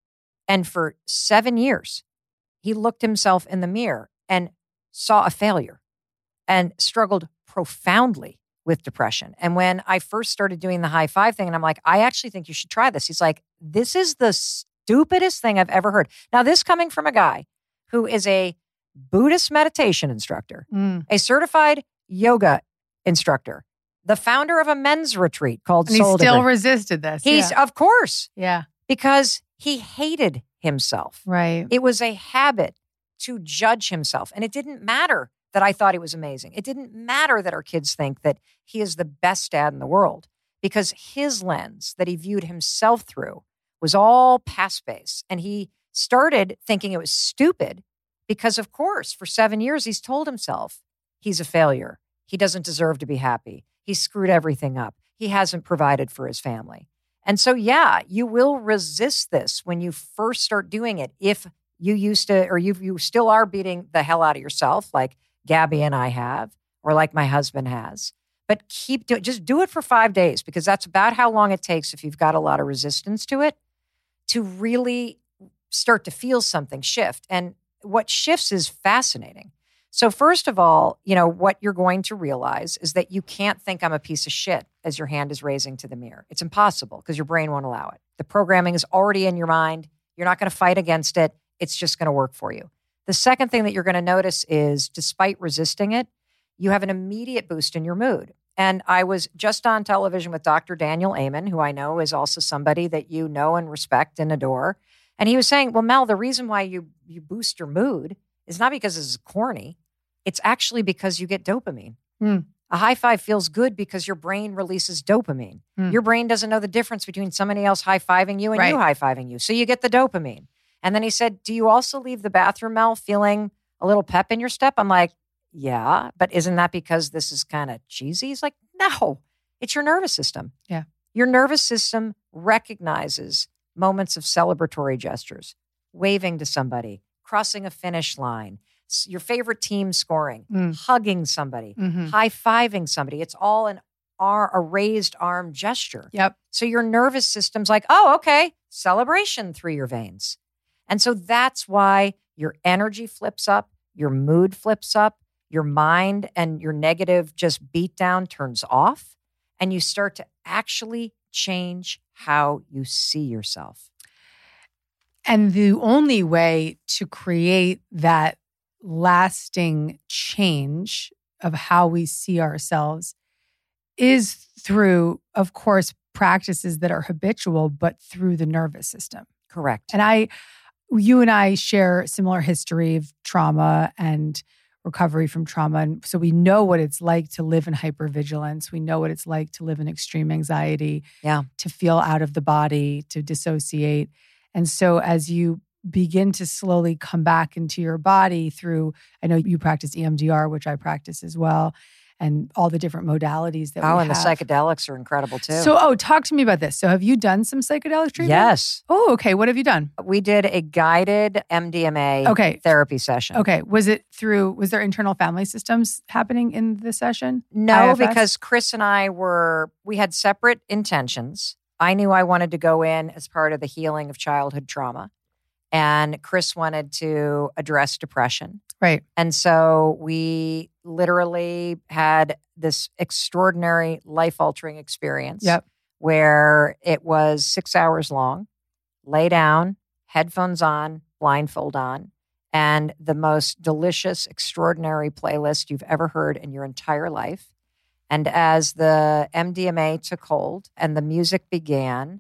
And for seven years, he looked himself in the mirror and saw a failure and struggled profoundly with depression. And when I first started doing the high five thing, and I'm like, I actually think you should try this. He's like, this is the stupidest thing I've ever heard. Now, this coming from a guy who is a Buddhist meditation instructor, Mm. a certified yoga instructor, the founder of a men's retreat called And he Soul still Different. resisted this. He's, yeah. of course, yeah. because he hated himself. Right. It was a habit to judge himself. And it didn't matter that I thought he was amazing. It didn't matter that our kids think that he is the best dad in the world because his lens that he viewed himself through was all past based. And he started thinking it was stupid because, of course, for seven years, he's told himself he's a failure. He doesn't deserve to be happy. He screwed everything up. He hasn't provided for his family. And so, yeah, you will resist this when you first start doing it. If you used to, or you you still are beating the hell out of yourself, like Gabby and I have, or like my husband has. But keep doing, just do it for five days because that's about how long it takes if you've got a lot of resistance to it to really start to feel something shift. And what shifts is fascinating. So first of all, you know, what you're going to realize is that you can't think I'm a piece of shit as your hand is raising to the mirror. It's impossible because your brain won't allow it. The programming is already in your mind. You're not going to fight against it. It's just going to work for you. The second thing that you're going to notice is despite resisting it, you have an immediate boost in your mood. And I was just on television with Doctor Daniel Amen, who I know is also somebody that you know and respect and adore. And he was saying, well, Mel, the reason why you, you boost your mood is not because it's corny. It's actually because you get dopamine. Mm. A high five feels good because your brain releases dopamine. Mm. Your brain doesn't know the difference between somebody else high-fiving you and Right. you high-fiving you. So you get the dopamine. And then he said, do you also leave the bathroom, Mel, feeling a little pep in your step? I'm like, yeah, but isn't that because this is kind of cheesy? He's like, no, It's your nervous system. Yeah. Your nervous system recognizes moments of celebratory gestures, waving to somebody, crossing a finish line, s- your favorite team scoring, Mm. hugging somebody, Mhm. high-fiving somebody. It's all an ar- a raised arm gesture. Yep. So your nervous system's like, oh, okay, celebration through your veins. And so that's why your energy flips up, your mood flips up, your mind and your negative just beat down turns off, and you start to actually change how you see yourself. And the only way to create that lasting change of how we see ourselves is through, of course, practices that are habitual, but through the nervous system. Correct. And I, you and I share similar history of trauma and recovery from trauma. And so we know what it's like to live in hypervigilance. We know what it's like to live in extreme anxiety, Yeah. to feel out of the body, to dissociate. And so as you begin to slowly come back into your body through, I know you practice E M D R, which I practice as well, and all the different modalities that Oh, we and have. the psychedelics are incredible too. So, oh, talk to me about this. So have you done some psychedelic treatment? Yes. Oh, okay. What have you done? We did a guided M D M A Okay. therapy session. Okay. Was it through, was there internal family systems happening in the session? No, I F S? because Chris and I were, we had separate intentions. I knew I wanted to go in as part of the healing of childhood trauma. And Chris wanted to address depression. Right. And so we literally had this extraordinary life-altering experience Yep. where it was six hours long, lay down, headphones on, blindfold on, and the most delicious, extraordinary playlist you've ever heard in your entire life. And as the M D M A took hold and the music began,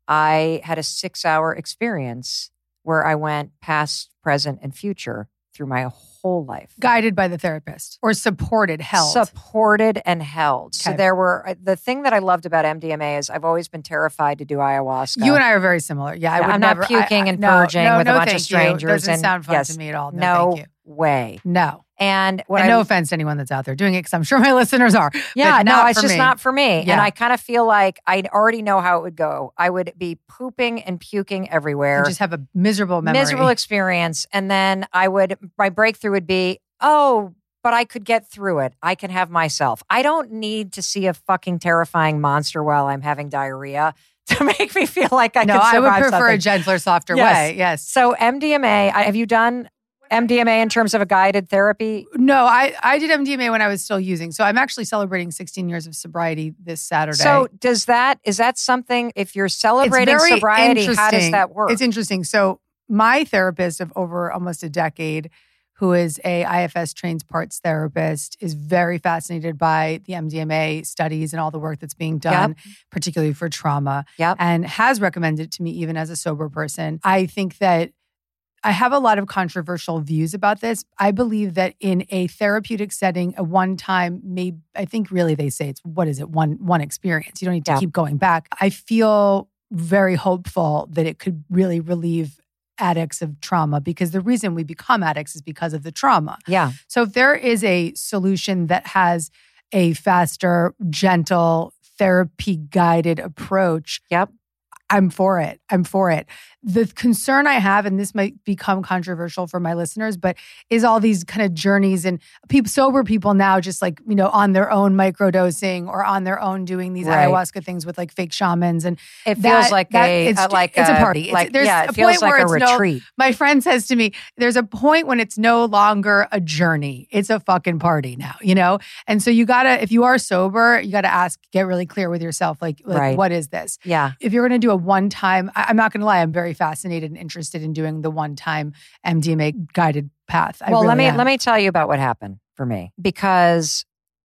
I had a six-hour experience where I went past, present, and future through my whole life. Guided by the therapist or supported, held. Supported and held. So Okay. there were, the thing that I loved about M D M A is I've always been terrified to do ayahuasca. You and I are very similar. Yeah, I Yeah, would I'm never. not puking I, I, and no, purging no, with no, a bunch thank of strangers. You. Doesn't and sound fun yes, to me at all. No, No, thank you. way. No. And what And I no offense to anyone that's out there doing it, because I'm sure my listeners are. Yeah, but no, not it's for just me. not for me. Yeah. And I kind of feel like I already know how it would go. I would be pooping and puking everywhere. And just have a miserable memory. Miserable experience. And then I would, my breakthrough would be, oh, but I could get through it. I can have myself. I don't need to see a fucking terrifying monster while I'm having diarrhea to make me feel like I no, can I survive would prefer something. a gentler, softer Yes. way. Yes. So M D M A, I- have you done M D M A in terms of a guided therapy? No, I, I did M D M A when I was still using. So I'm actually celebrating sixteen years of sobriety this Saturday. So does that, is that something, if you're It's celebrating very sobriety, how does interesting. that work? It's interesting. So my therapist of over almost a decade, who is a I F S trained parts therapist, is very fascinated by the M D M A studies and all the work that's being done, particularly for trauma, Yep. and has recommended it to me even as a sober person. I think that I have a lot of controversial views about this. I believe that in a therapeutic setting, a one-time, maybe I think really they say it's, what is it, one one experience. You don't need to Yeah. keep going back. I feel very hopeful that it could really relieve addicts of trauma, because the reason we become addicts is because of the trauma. Yeah. So if there is a solution that has a faster, gentle, therapy-guided approach, Yep. I'm for it. I'm for it. The concern I have, and this might become controversial for my listeners, but is all these kind of journeys and people, sober people now just like, you know, on their own microdosing or on their own doing these Right. ayahuasca things with like fake shamans. And It feels that- like that- a, it's, uh, like it's a party. It's, like, there's yeah, a it feels point like where a it's no, retreat. my friend says to me, there's a point when it's no longer a journey. It's a fucking party now, you know? And so you gotta, if you are sober, you gotta ask, get really clear with yourself. Like, like Right. what is this? Yeah. If you're going to do a one-time, I, I'm not going to lie, I'm very fascinated and interested in doing the one-time M D M A guided path. I Well, let really me am. let me tell you about what happened for me, because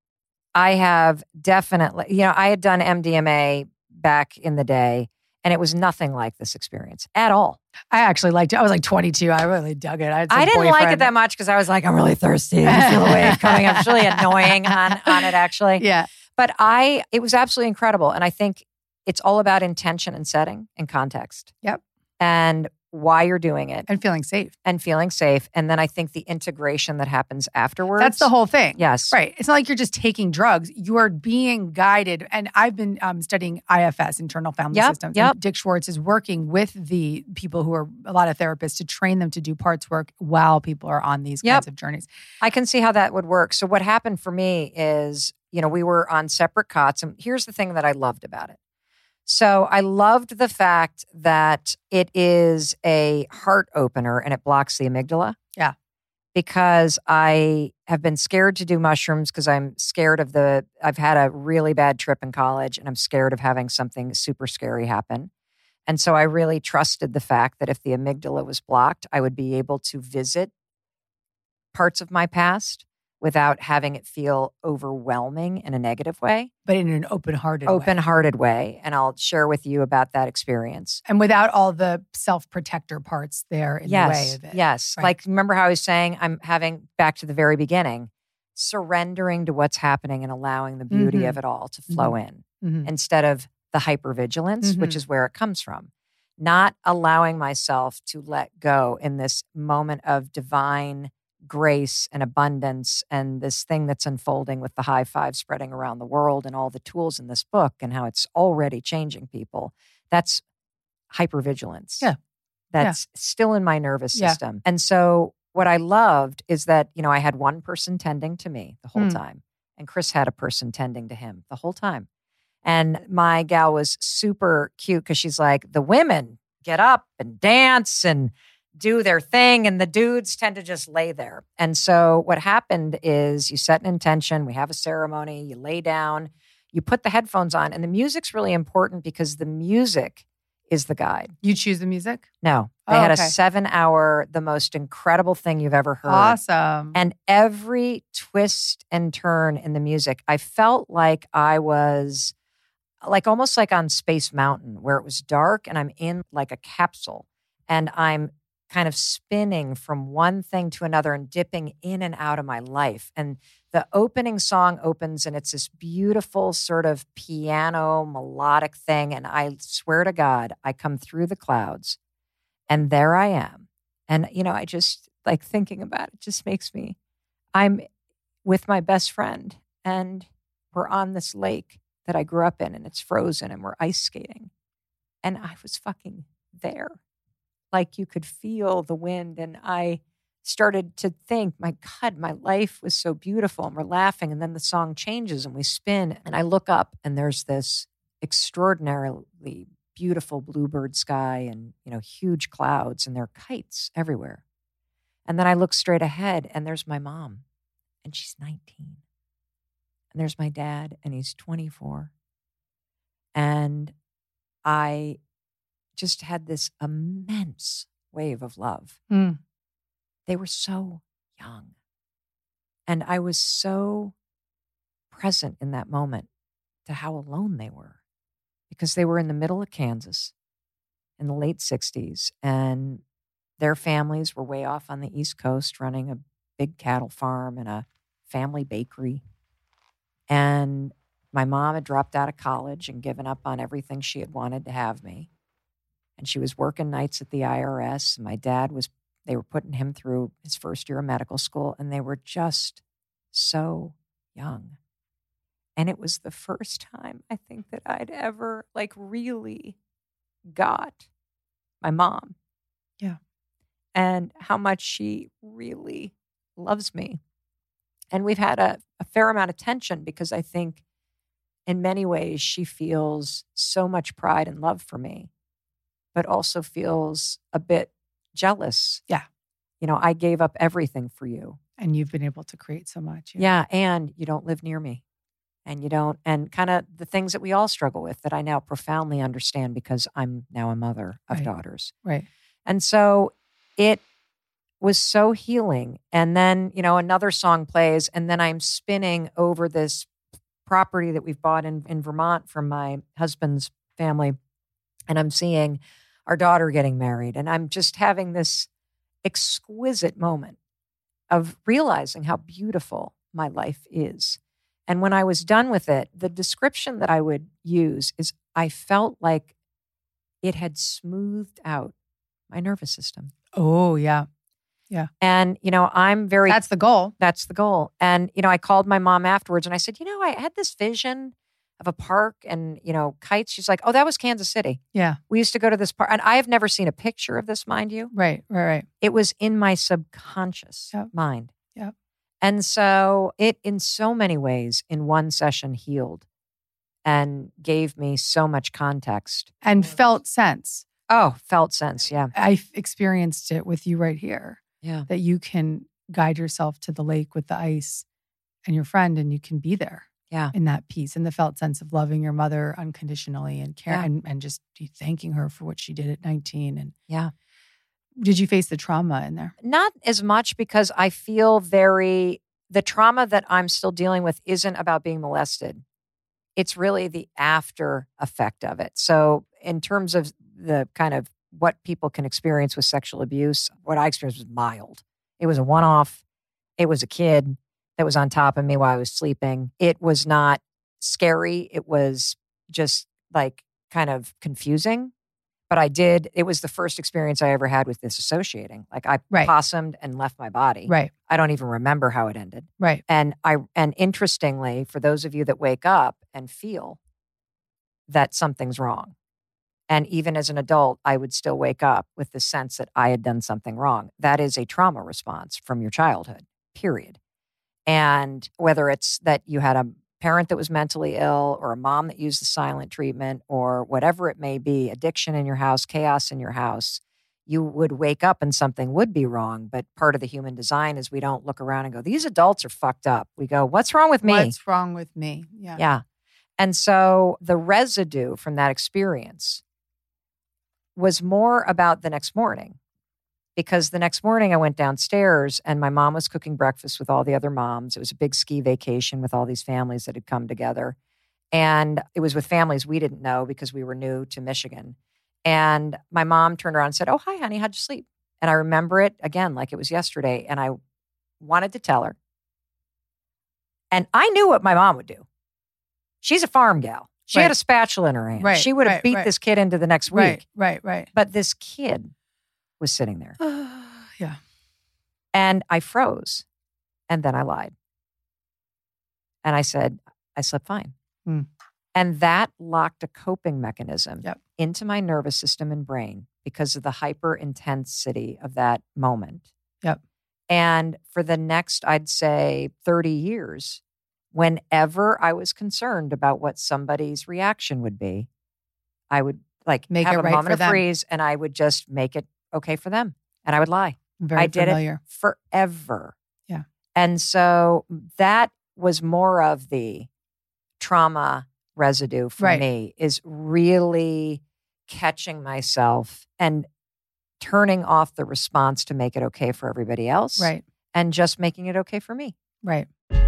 I have definitely, you know, I had done M D M A back in the day, and it was nothing like this experience at all. I actually liked it. I was like twenty-two. I really dug it. I, had some I didn't like it boyfriend. that much because I was like, I'm really thirsty. I feel a wave coming up. It's really annoying on on it, actually. Yeah. But I, it was absolutely incredible, and I think it's all about intention and setting and context. Yep. And why you're doing it And feeling safe. and feeling safe. And then I think the integration that happens afterwards. That's the whole thing. Yes. Right. It's not like you're just taking drugs. You are being guided. And I've been um, studying I F S, internal family Yep, systems. yep. And Dick Schwartz is working with the people who are a lot of therapists to train them to do parts work while people are on these Yep. kinds of journeys. I can see how that would work. So what happened for me is, you know, we were on separate cots. And here's the thing that I loved about it. So I loved the fact that it is a heart opener and it blocks the amygdala. Yeah. Because I have been scared to do mushrooms because I'm scared of the, I've had a really bad trip in college and I'm scared of having something super scary happen. And so I really trusted the fact that if the amygdala was blocked, I would be able to visit parts of my past without having it feel overwhelming in a negative way. But in an open-hearted way. Open-hearted way. And I'll share with you about that experience. And without all the self-protector parts there in yes, the way of it. Yes. Right. Like, remember how I was saying I'm having, back to the very beginning, surrendering to what's happening and allowing the beauty Mhm. of it all to flow in Mhm. instead of the hypervigilance, which Mhm. is where it comes from. Not allowing myself to let go in this moment of divine grace and abundance and this thing that's unfolding with the high five spreading around the world and all the tools in this book and how it's already changing people. That's hypervigilance. Yeah. That's still in my nervous Yeah. system. And so what I loved is that, you know, I had one person tending to me the whole Mm. time and Chris had a person tending to him the whole time. And my gal was super cute because she's like, the women get up and dance and do their thing and the dudes tend to just lay there. And so what happened is you set an intention, we have a ceremony, you lay down, you put the headphones on, and the music's really important because the music is the guide. You choose the music? No, they Oh, had okay. a seven hour, the most incredible thing you've ever heard. Awesome. And every twist and turn in the music, I felt like I was like almost like on Space Mountain where it was dark and I'm in like a capsule and I'm kind of spinning from one thing to another and dipping in and out of my life. And the opening song opens and it's this beautiful sort of piano melodic thing. And I swear to God, I come through the clouds and there I am. And, you know, I just like thinking about it just makes me, I'm with my best friend and we're on this lake that I grew up in and it's frozen and we're ice skating. And I was fucking there. Like you could feel the wind. And I started to think, my God, my life was so beautiful. And we're laughing. And then the song changes and we spin. And I look up and there's this extraordinarily beautiful bluebird sky and, you know, huge clouds and there are kites everywhere. And then I look straight ahead and there's my mom and she's nineteen. And there's my dad and he's twenty-four. And I just had this immense wave of love. Mm. They were so young. And I was so present in that moment to how alone they were because they were in the middle of Kansas in the late sixties and their families were way off on the East Coast running a big cattle farm and a family bakery. And my mom had dropped out of college and given up on everything she had wanted to have me. And she was working nights at the I R S. My dad was, they were putting him through his first year of medical school, and they were just so young. And it was the first time I think that I'd ever like really got my mom. Yeah. And how much she really loves me. And we've had a, a fair amount of tension because I think in many ways she feels so much pride and love for me, but also feels a bit jealous. Yeah. You know, I gave up everything for you. And you've been able to create so much. Yeah. And you don't live near me. And you don't, and kind of the things that we all struggle with that I now profoundly understand because I'm now a mother of Right. daughters. Right. And so it was so healing. And then, you know, another song plays, and then I'm spinning over this property that we've bought in, in Vermont from my husband's family. And I'm seeing our daughter getting married. And I'm just having this exquisite moment of realizing how beautiful my life is. And when I was done with it, the description that I would use is I felt like it had smoothed out my nervous system. Oh, yeah. And, you know, I'm very, That's the goal. that's the goal. And, you know, I called my mom afterwards and I said, you know, I had this vision of a park and, you know, kites. She's like, oh, that was Kansas City. Yeah. We used to go to this park. And I have never seen a picture of this, mind you. Right, right, right. It was in my subconscious Yep. mind. Yep. And so it, in so many ways, in one session healed and gave me so much context. And felt sense. Oh, felt sense. Yeah. I experienced it with you right here. Yeah. That you can guide yourself to the lake with the ice and your friend, and you can be there. Yeah. In that peace and the felt sense of loving your mother unconditionally and care Yeah. and, and just thanking her for what she did at nineteen. And Yeah. did you face the trauma in there? Not as much because I feel very, the trauma that I'm still dealing with isn't about being molested. It's really the after effect of it. So in terms of the kind of what people can experience with sexual abuse, what I experienced was mild. It was a one-off. It was a kid that was on top of me while I was sleeping. It was not scary. It was just like kind of confusing. But I did, it was the first experience I ever had with disassociating. Like I Right. possummed and left my body. Right, I don't even remember how it ended. right. And I and interestingly, for those of you that wake up and feel that something's wrong, and even as an adult, I would still wake up with the sense that I had done something wrong. That is a trauma response from your childhood, period. And whether it's that you had a parent that was mentally ill or a mom that used the silent treatment or whatever it may be, addiction in your house, chaos in your house, you would wake up and something would be wrong. But part of the human design is we don't look around and go, these adults are fucked up. We go, what's wrong with me? What's wrong with me? Yeah. Yeah. And so the residue from that experience was more about the next morning, because the next morning I went downstairs and my mom was cooking breakfast with all the other moms. It was a big ski vacation with all these families that had come together. And it was with families we didn't know because we were new to Michigan. And my mom turned around and said, oh, hi, honey, how'd you sleep? And I remember it again like it was yesterday. And I wanted to tell her. And I knew what my mom would do. She's a farm gal. She Right. had a spatula in her hand. Right, She would have right, beat right. this kid into the next week. Right, right, right. But this kid was sitting there. Yeah. And I froze. And then I lied. And I said, I slept fine. Hmm. And that locked a coping mechanism Yep. into my nervous system and brain because of the hyper intensity of that moment. Yep. And for the next, I'd say thirty years, whenever I was concerned about what somebody's reaction would be, I would like Make have it a right moment for of them. freeze and I would just make it okay for them. And I would lie. Very I did familiar. it forever. Yeah. And so that was more of the trauma residue for Right. me, is really catching myself and turning off the response to make it okay for everybody else. Right, And just making it okay for me. right.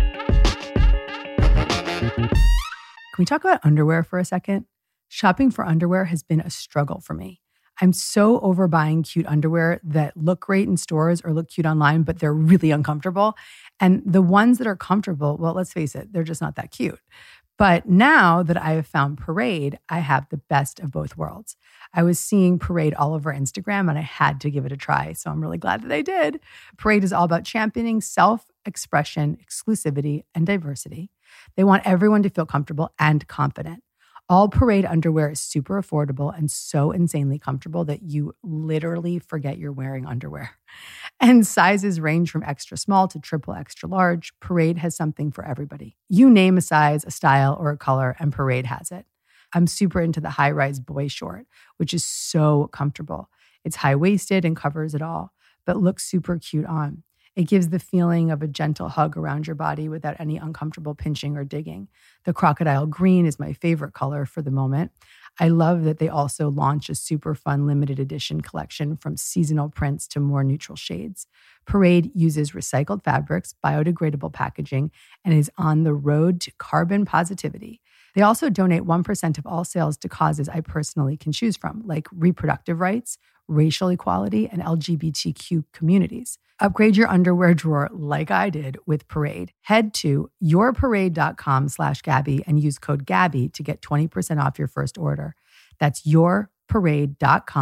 Can we talk about underwear for a second? Shopping for underwear has been a struggle for me. I'm so over buying cute underwear that look great in stores or look cute online, but they're really uncomfortable. And the ones that are comfortable, well, let's face it, they're just not that cute. But now that I have found Parade, I have the best of both worlds. I was seeing Parade all over Instagram and I had to give it a try. So I'm really glad that I did. Parade is all about championing self-expression, exclusivity, and diversity. They want everyone to feel comfortable and confident. All Parade underwear is super affordable and so insanely comfortable that you literally forget you're wearing underwear. And sizes range from extra small to triple extra large. Parade has something for everybody. You name a size, a style, or a color, and Parade has it. I'm super into the high-rise boy short, which is so comfortable. It's high-waisted and covers it all, but looks super cute on. It gives the feeling of a gentle hug around your body without any uncomfortable pinching or digging. The crocodile green is my favorite color for the moment. I love that they also launch a super fun limited edition collection from seasonal prints to more neutral shades. Parade uses recycled fabrics, biodegradable packaging, and is on the road to carbon positivity. They also donate one percent of all sales to causes I personally can choose from, like reproductive rights, racial equality, and L G B T Q communities. Upgrade your underwear drawer like I did with Parade. Head to yourparade.com slash Gabby and use code Gabby to get twenty percent off your first order. That's yourparade.com,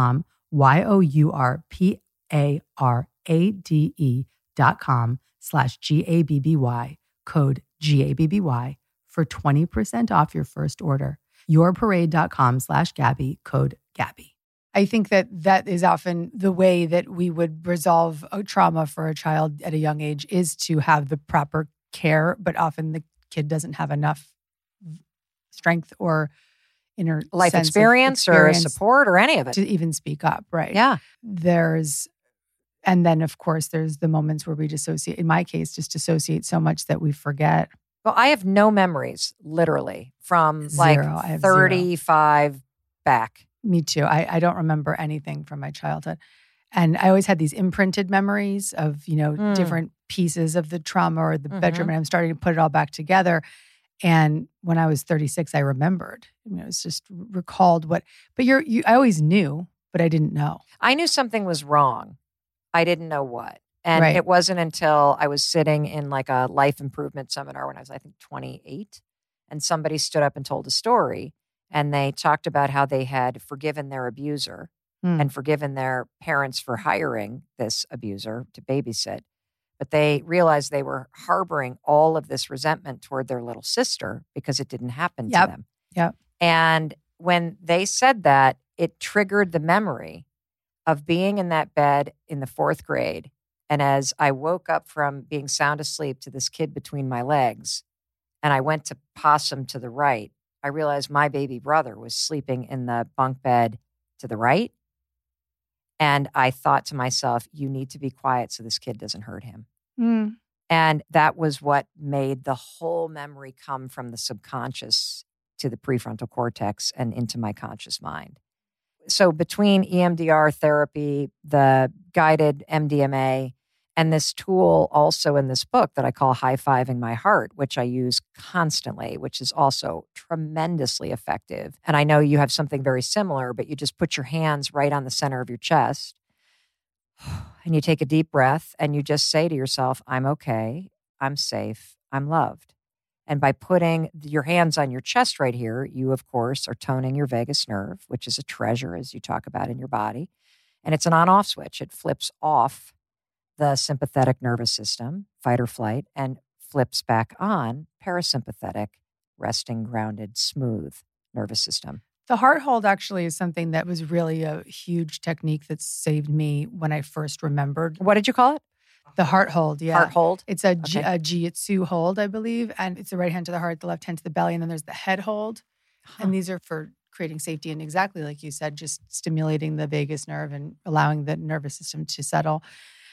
Y-O-U-R-P-A-R-A-D-E dot com slash G-A-B-B-Y, code G A B B Y for twenty percent off your first order. Yourparade.com slash Gabby, code Gabby. I think that that is often the way that we would resolve a trauma for a child at a young age, is to have the proper care, but often the kid doesn't have enough strength or inner life sense of experience, experience or support or any of it to even speak up, right? Yeah. There's, and then of course there's the moments where we dissociate, in my case, just dissociate so much that we forget. Well, I have no memories, literally, from Zero. I like have thirty-five back. Me too. I, I don't remember anything from my childhood. And I always had these imprinted memories of, you know, Mm. different pieces of the trauma or the Mhm. bedroom. And I'm starting to put it all back together. And when I was thirty-six, I remembered. I mean, it was just recalled what, but you're, you, I always knew, but I didn't know. I knew something was wrong. I didn't know what. And Right. it wasn't until I was sitting in like a life improvement seminar when I was, I think, twenty-eight. And somebody stood up and told a story. And they talked about how they had forgiven their abuser Mm. and forgiven their parents for hiring this abuser to babysit. But they realized they were harboring all of this resentment toward their little sister because it didn't happen Yep. to them. Yep. And when they said that, it triggered the memory of being in that bed in the fourth grade. And as I woke up from being sound asleep to this kid between my legs, and I went to possum to the right, I realized my baby brother was sleeping in the bunk bed to the right. And I thought to myself, you need to be quiet so this kid doesn't hurt him. Mm. And that was what made the whole memory come from the subconscious to the prefrontal cortex and into my conscious mind. So between E M D R therapy, the guided M D M A, and this tool also in this book that I call High-Fiving My Heart, which I use constantly, which is also tremendously effective. And I know you have something very similar, but you just put your hands right on the center of your chest and you take a deep breath and you just say to yourself, I'm okay, I'm safe, I'm loved. And by putting your hands on your chest right here, you, of course, are toning your vagus nerve, which is a treasure, as you talk about, in your body. And it's an on-off switch. It flips off the sympathetic nervous system, fight or flight, and flips back on parasympathetic, resting, grounded, smooth nervous system. The heart hold actually is something that was really a huge technique that saved me when I first remembered. What did you call it? The heart hold, yeah. Heart hold? It's a, G, Okay. a jiu-jitsu hold, I believe. And it's the right hand to the heart, the left hand to the belly. And then there's the head hold. Huh. And these are for creating safety. And exactly like you said, just stimulating the vagus nerve and allowing the nervous system to settle.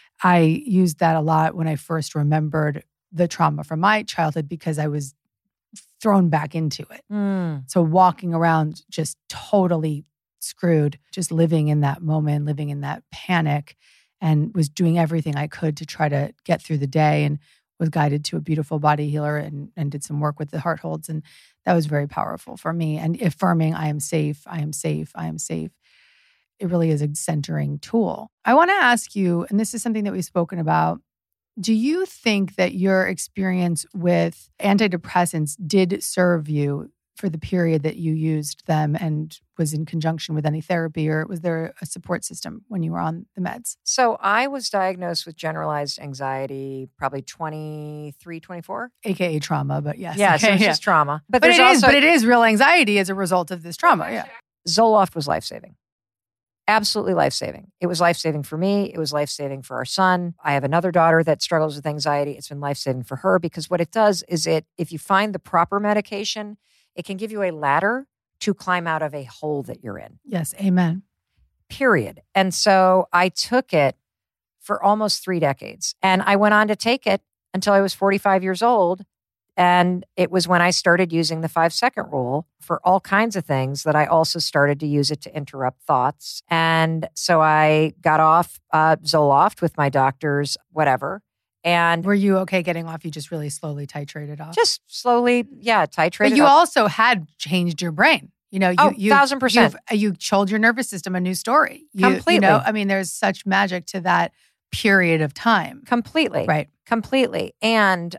I used that a lot when I first remembered the trauma from my childhood because I was thrown back into it. Mm. So walking around just totally screwed, just living in that moment, living in that panic, and was doing everything I could to try to get through the day, and was guided to a beautiful body healer and, and did some work with the heart holds. And that was very powerful for me. And affirming, I am safe, I am safe, I am safe. It really is a centering tool. I want to ask you, and this is something that we've spoken about, do you think that your experience with antidepressants did serve you for the period that you used them and was in conjunction with any therapy, or was there a support system when you were on the meds? So I was diagnosed with generalized anxiety probably twenty-three, twenty-four. A K A trauma, but yes. Yeah, so Okay, it's yeah. just trauma. But, But there's it is, also, but it is real anxiety as a result of this trauma. Yeah. Zoloft was life-saving. Absolutely life-saving. It was life-saving for me. It was life-saving for our son. I have another daughter that struggles with anxiety. It's been life-saving for her because what it does is it, if you find the proper medication, it can give you a ladder to climb out of a hole that you're in. Yes. Amen. Period. And so I took it for almost three decades. And I went on to take it until I was forty-five years old. And it was when I started using the five second rule for all kinds of things that I also started to use it to interrupt thoughts. And so I got off uh, Zoloft with my doctors, whatever. And Were you okay getting off? You just really slowly titrated off? just slowly, yeah, titrated But you up. also had changed your brain. You know, you, Oh, you thousand percent. you've- You told your nervous system a new story. You, Completely. You know, I mean, there's such magic to that period of time. Completely. Right. Completely. And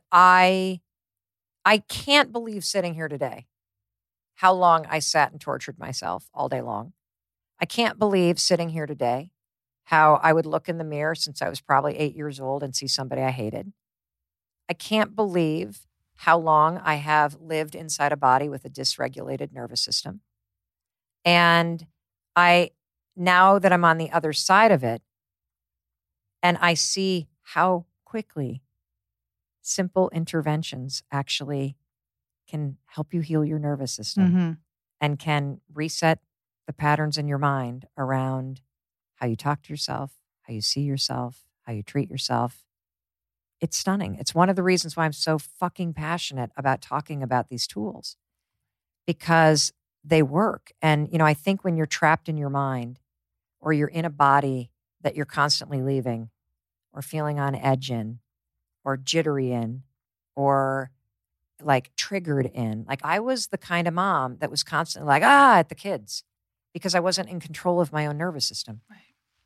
I I can't believe sitting here today how long I sat and tortured myself all day long. I can't believe sitting here today how I would look in the mirror since I was probably eight years old and see somebody I hated. I can't believe how long I have lived inside a body with a dysregulated nervous system. And I, now that I'm on the other side of it, and I see how quickly simple interventions actually can help you heal your nervous system Mm-hmm. and can reset the patterns in your mind around how you talk to yourself, how you see yourself, how you treat yourself. It's stunning. It's one of the reasons why I'm so fucking passionate about talking about these tools, because they work. And, you know, I think when you're trapped in your mind or you're in a body that you're constantly leaving or feeling on edge in or jittery in or like triggered in, like I was the kind of mom that was constantly like, ah, at the kids because I wasn't in control of my own nervous system. Right.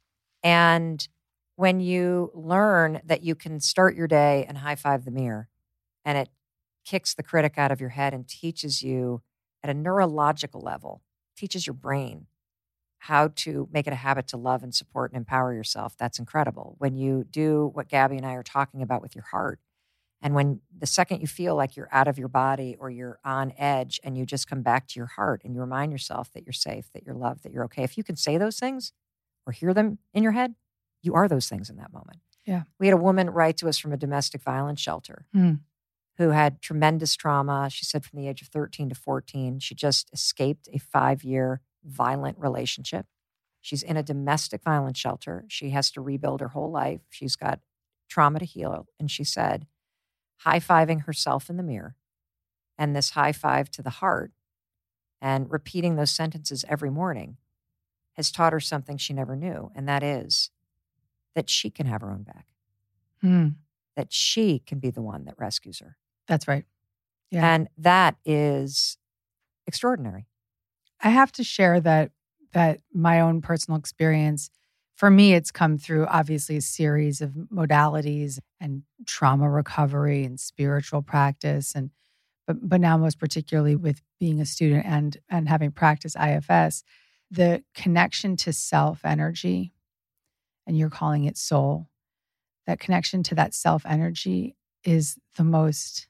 And when you learn that you can start your day and high five the mirror and it kicks the critic out of your head and teaches you at a neurological level, teaches your brain how to make it a habit to love and support and empower yourself, that's incredible. When you do what Gabby and I are talking about with your heart, and when the second you feel like you're out of your body or you're on edge and you just come back to your heart and you remind yourself that you're safe, that you're loved, that you're okay. If you can say those things or hear them in your head, you are those things in that moment. Yeah. We had a woman write to us from a domestic violence shelter Mm. who had tremendous trauma. She said from the age of thirteen to fourteen, she just escaped a five-year violent relationship. She's in a domestic violence shelter. She has to rebuild her whole life. She's got trauma to heal. And she said, high-fiving herself in the mirror and this high five to the heart and repeating those sentences every morning has taught her something she never knew. And that is that she can have her own back, Mm. that she can be the one that rescues her. That's right. Yeah. And that is extraordinary. I have to share that that my own personal experience, for me, it's come through obviously a series of modalities and trauma recovery and spiritual practice, and but but now most particularly with being a student and and having practiced I F S, the connection to self energy, and you're calling it soul. That connection to that self energy is the most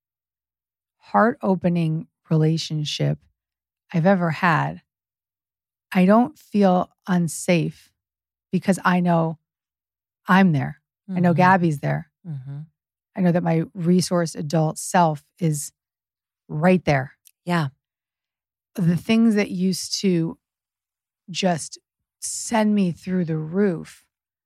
heart opening relationship I've ever had. I don't feel unsafe because I know I'm there. Mm-hmm. I know Gabby's there. Mm-hmm. I know that my resource adult self is right there. Yeah. The things that used to just send me through the roof,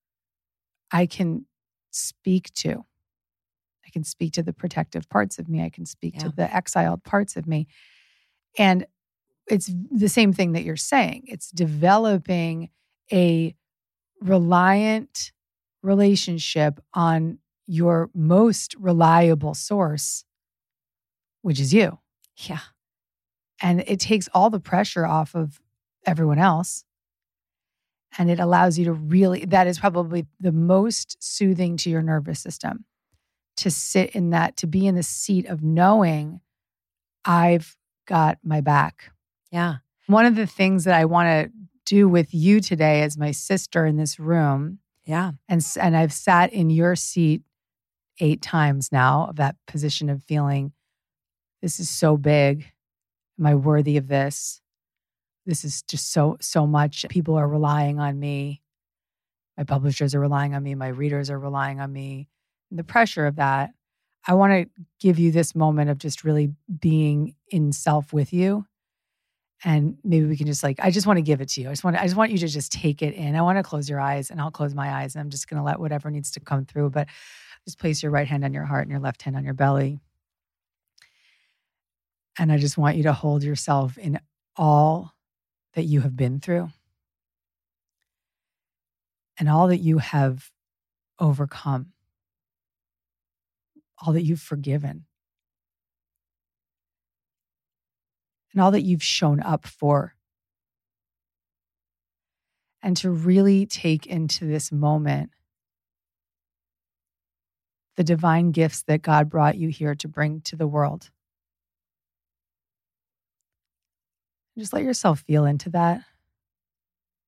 I can speak to. I can speak to the protective parts of me. I can speak Yeah. to the exiled parts of me. And it's the same thing that you're saying. It's developing a reliant relationship on your most reliable source, which is you. Yeah. And it takes all the pressure off of everyone else. And it allows you to really, that is probably the most soothing to your nervous system, to sit in that, to be in the seat of knowing I've got my back. Yeah. One of the things that I want to do with you today as my sister in this room, Yeah. and and I've sat in your seat eight times now of that position of feeling, this is so big. Am I worthy of this? This is just so, so much. People are relying on me. My publishers are relying on me. My readers are relying on me. And the pressure of that, I want to give you this moment of just really being in self with you. And maybe we can just like, I just want to give it to you. I just want to, I just want you to just take it in. I want to close your eyes and I'll close my eyes and I'm just going to let whatever needs to come through. But just place your right hand on your heart and your left hand on your belly. And I just want you to hold yourself in all that you have been through and all that you have overcome, all that you've forgiven, and all that you've shown up for. And to really take into this moment the divine gifts that God brought you here to bring to the world. Just let yourself feel into that.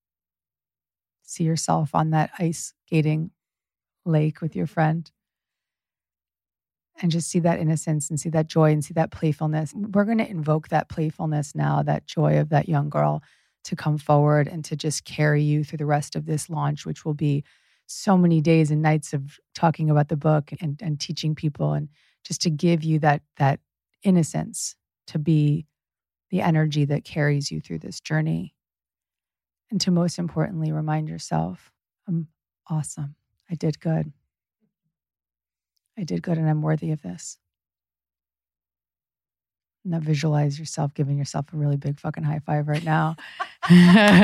see yourself on that ice skating lake with your friend and just see that innocence and see that joy and see that playfulness. We're going to invoke that playfulness now, that joy of that young girl to come forward and to just carry you through the rest of this launch, which will be so many days and nights of talking about the book and, and teaching people, and just to give you that that innocence to be the energy that carries you through this journey. And to most importantly, remind yourself, I'm awesome. I did good. I did good and I'm worthy of this. Now visualize yourself giving yourself a really big fucking high five right now. You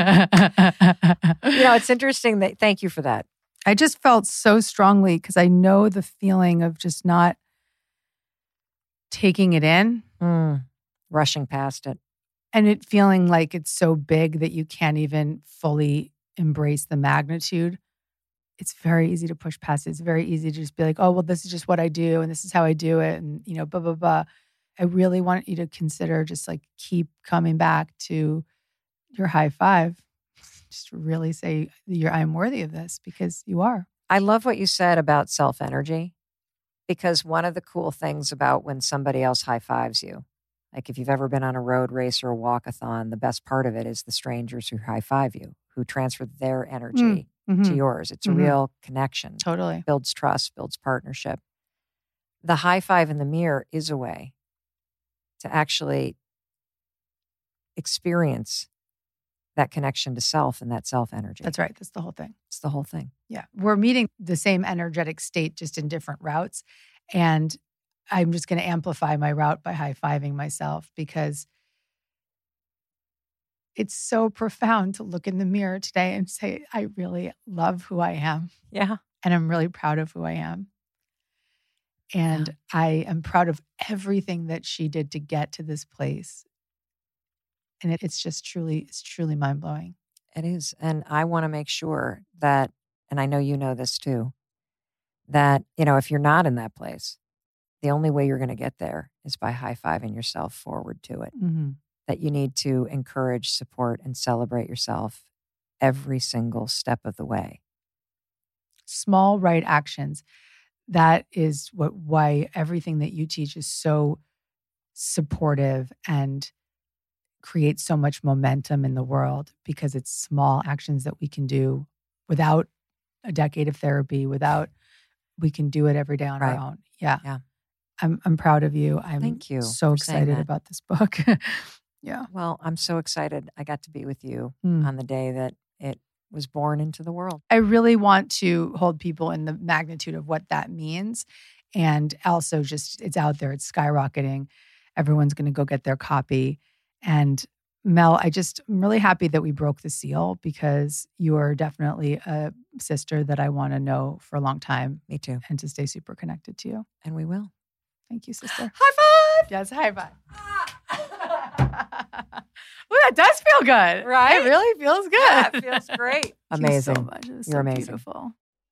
know, it's interesting that, thank you for that. I just felt so strongly because I know the feeling of just not taking it in. Mm, rushing past it. And it feeling like it's so big that you can't even fully embrace the magnitude. It's very easy to push past it. It's very easy to just be like, oh, well, this is just what I do and this is how I do it. And, you know, blah, blah, blah. I really want you to consider just like keep coming back to your high five. Just really say, you're, I'm worthy of this, because you are. I love what you said about self-energy, because one of the cool things about when somebody else high fives you, like if you've ever been on a road race or a walkathon, the best part of it is the strangers who high five you, who transfer their energy mm-hmm. to yours. It's a mm-hmm. real connection. Totally. Builds trust, builds partnership. The high five in the mirror is a way to actually experience that connection to self and that self energy. That's right. That's the whole thing. It's the whole thing. Yeah. We're meeting the same energetic state, just in different routes. And I'm just going to amplify my route by high-fiving myself, because it's so profound to look in the mirror today and say, I really love who I am. Yeah. And I'm really proud of who I am. And yeah. I am proud of everything that she did to get to this place. And it, it's just truly, it's truly mind-blowing. It is. And I want to make sure that, and I know you know this too, that, you know, if you're not in that place, the only way you're going to get there is by high-fiving yourself forward to it. Mm-hmm. That you need to encourage, support, and celebrate yourself every single step of the way. Small right actions. That is what why everything that you teach is so supportive and creates so much momentum in the world, because it's small actions that we can do without a decade of therapy, without, we can do it every day on right. our own. Yeah. Yeah. I'm I'm proud of you. I'm Thank you so excited about this book. Yeah. Well, I'm so excited. I got to be with you mm. on the day that it was born into the world. I really want to hold people in the magnitude of what that means. And also just, it's out there, it's skyrocketing. Everyone's going to go get their copy. And Mel, I just, I'm really happy that we broke the seal, because you are definitely a sister that I want to know for a long time. Me too. And to stay super connected to you. And we will. Thank you, sister. High five! Yes, high five. Well, that does feel good. Right? It really feels good. Yeah, it feels great. Thank Amazing. you so much. It was You're so amazing. Beautiful.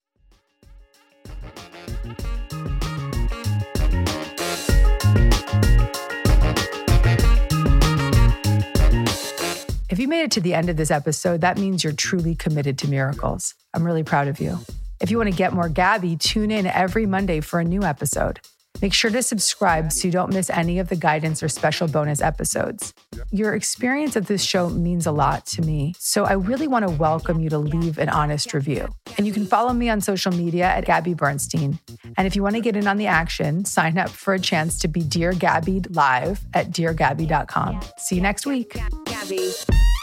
If you made it to the end of this episode, that means you're truly committed to miracles. I'm really proud of you. If you want to get more Gabby, tune in every Monday for a new episode. Make sure to subscribe so you don't miss any of the guidance or special bonus episodes. Your experience of this show means a lot to me, so I really want to welcome you to leave an honest review. And you can follow me on social media at Gabby Bernstein. And if you want to get in on the action, sign up for a chance to be Dear Gabby live at dear gabby dot com. See you next week. Gabby.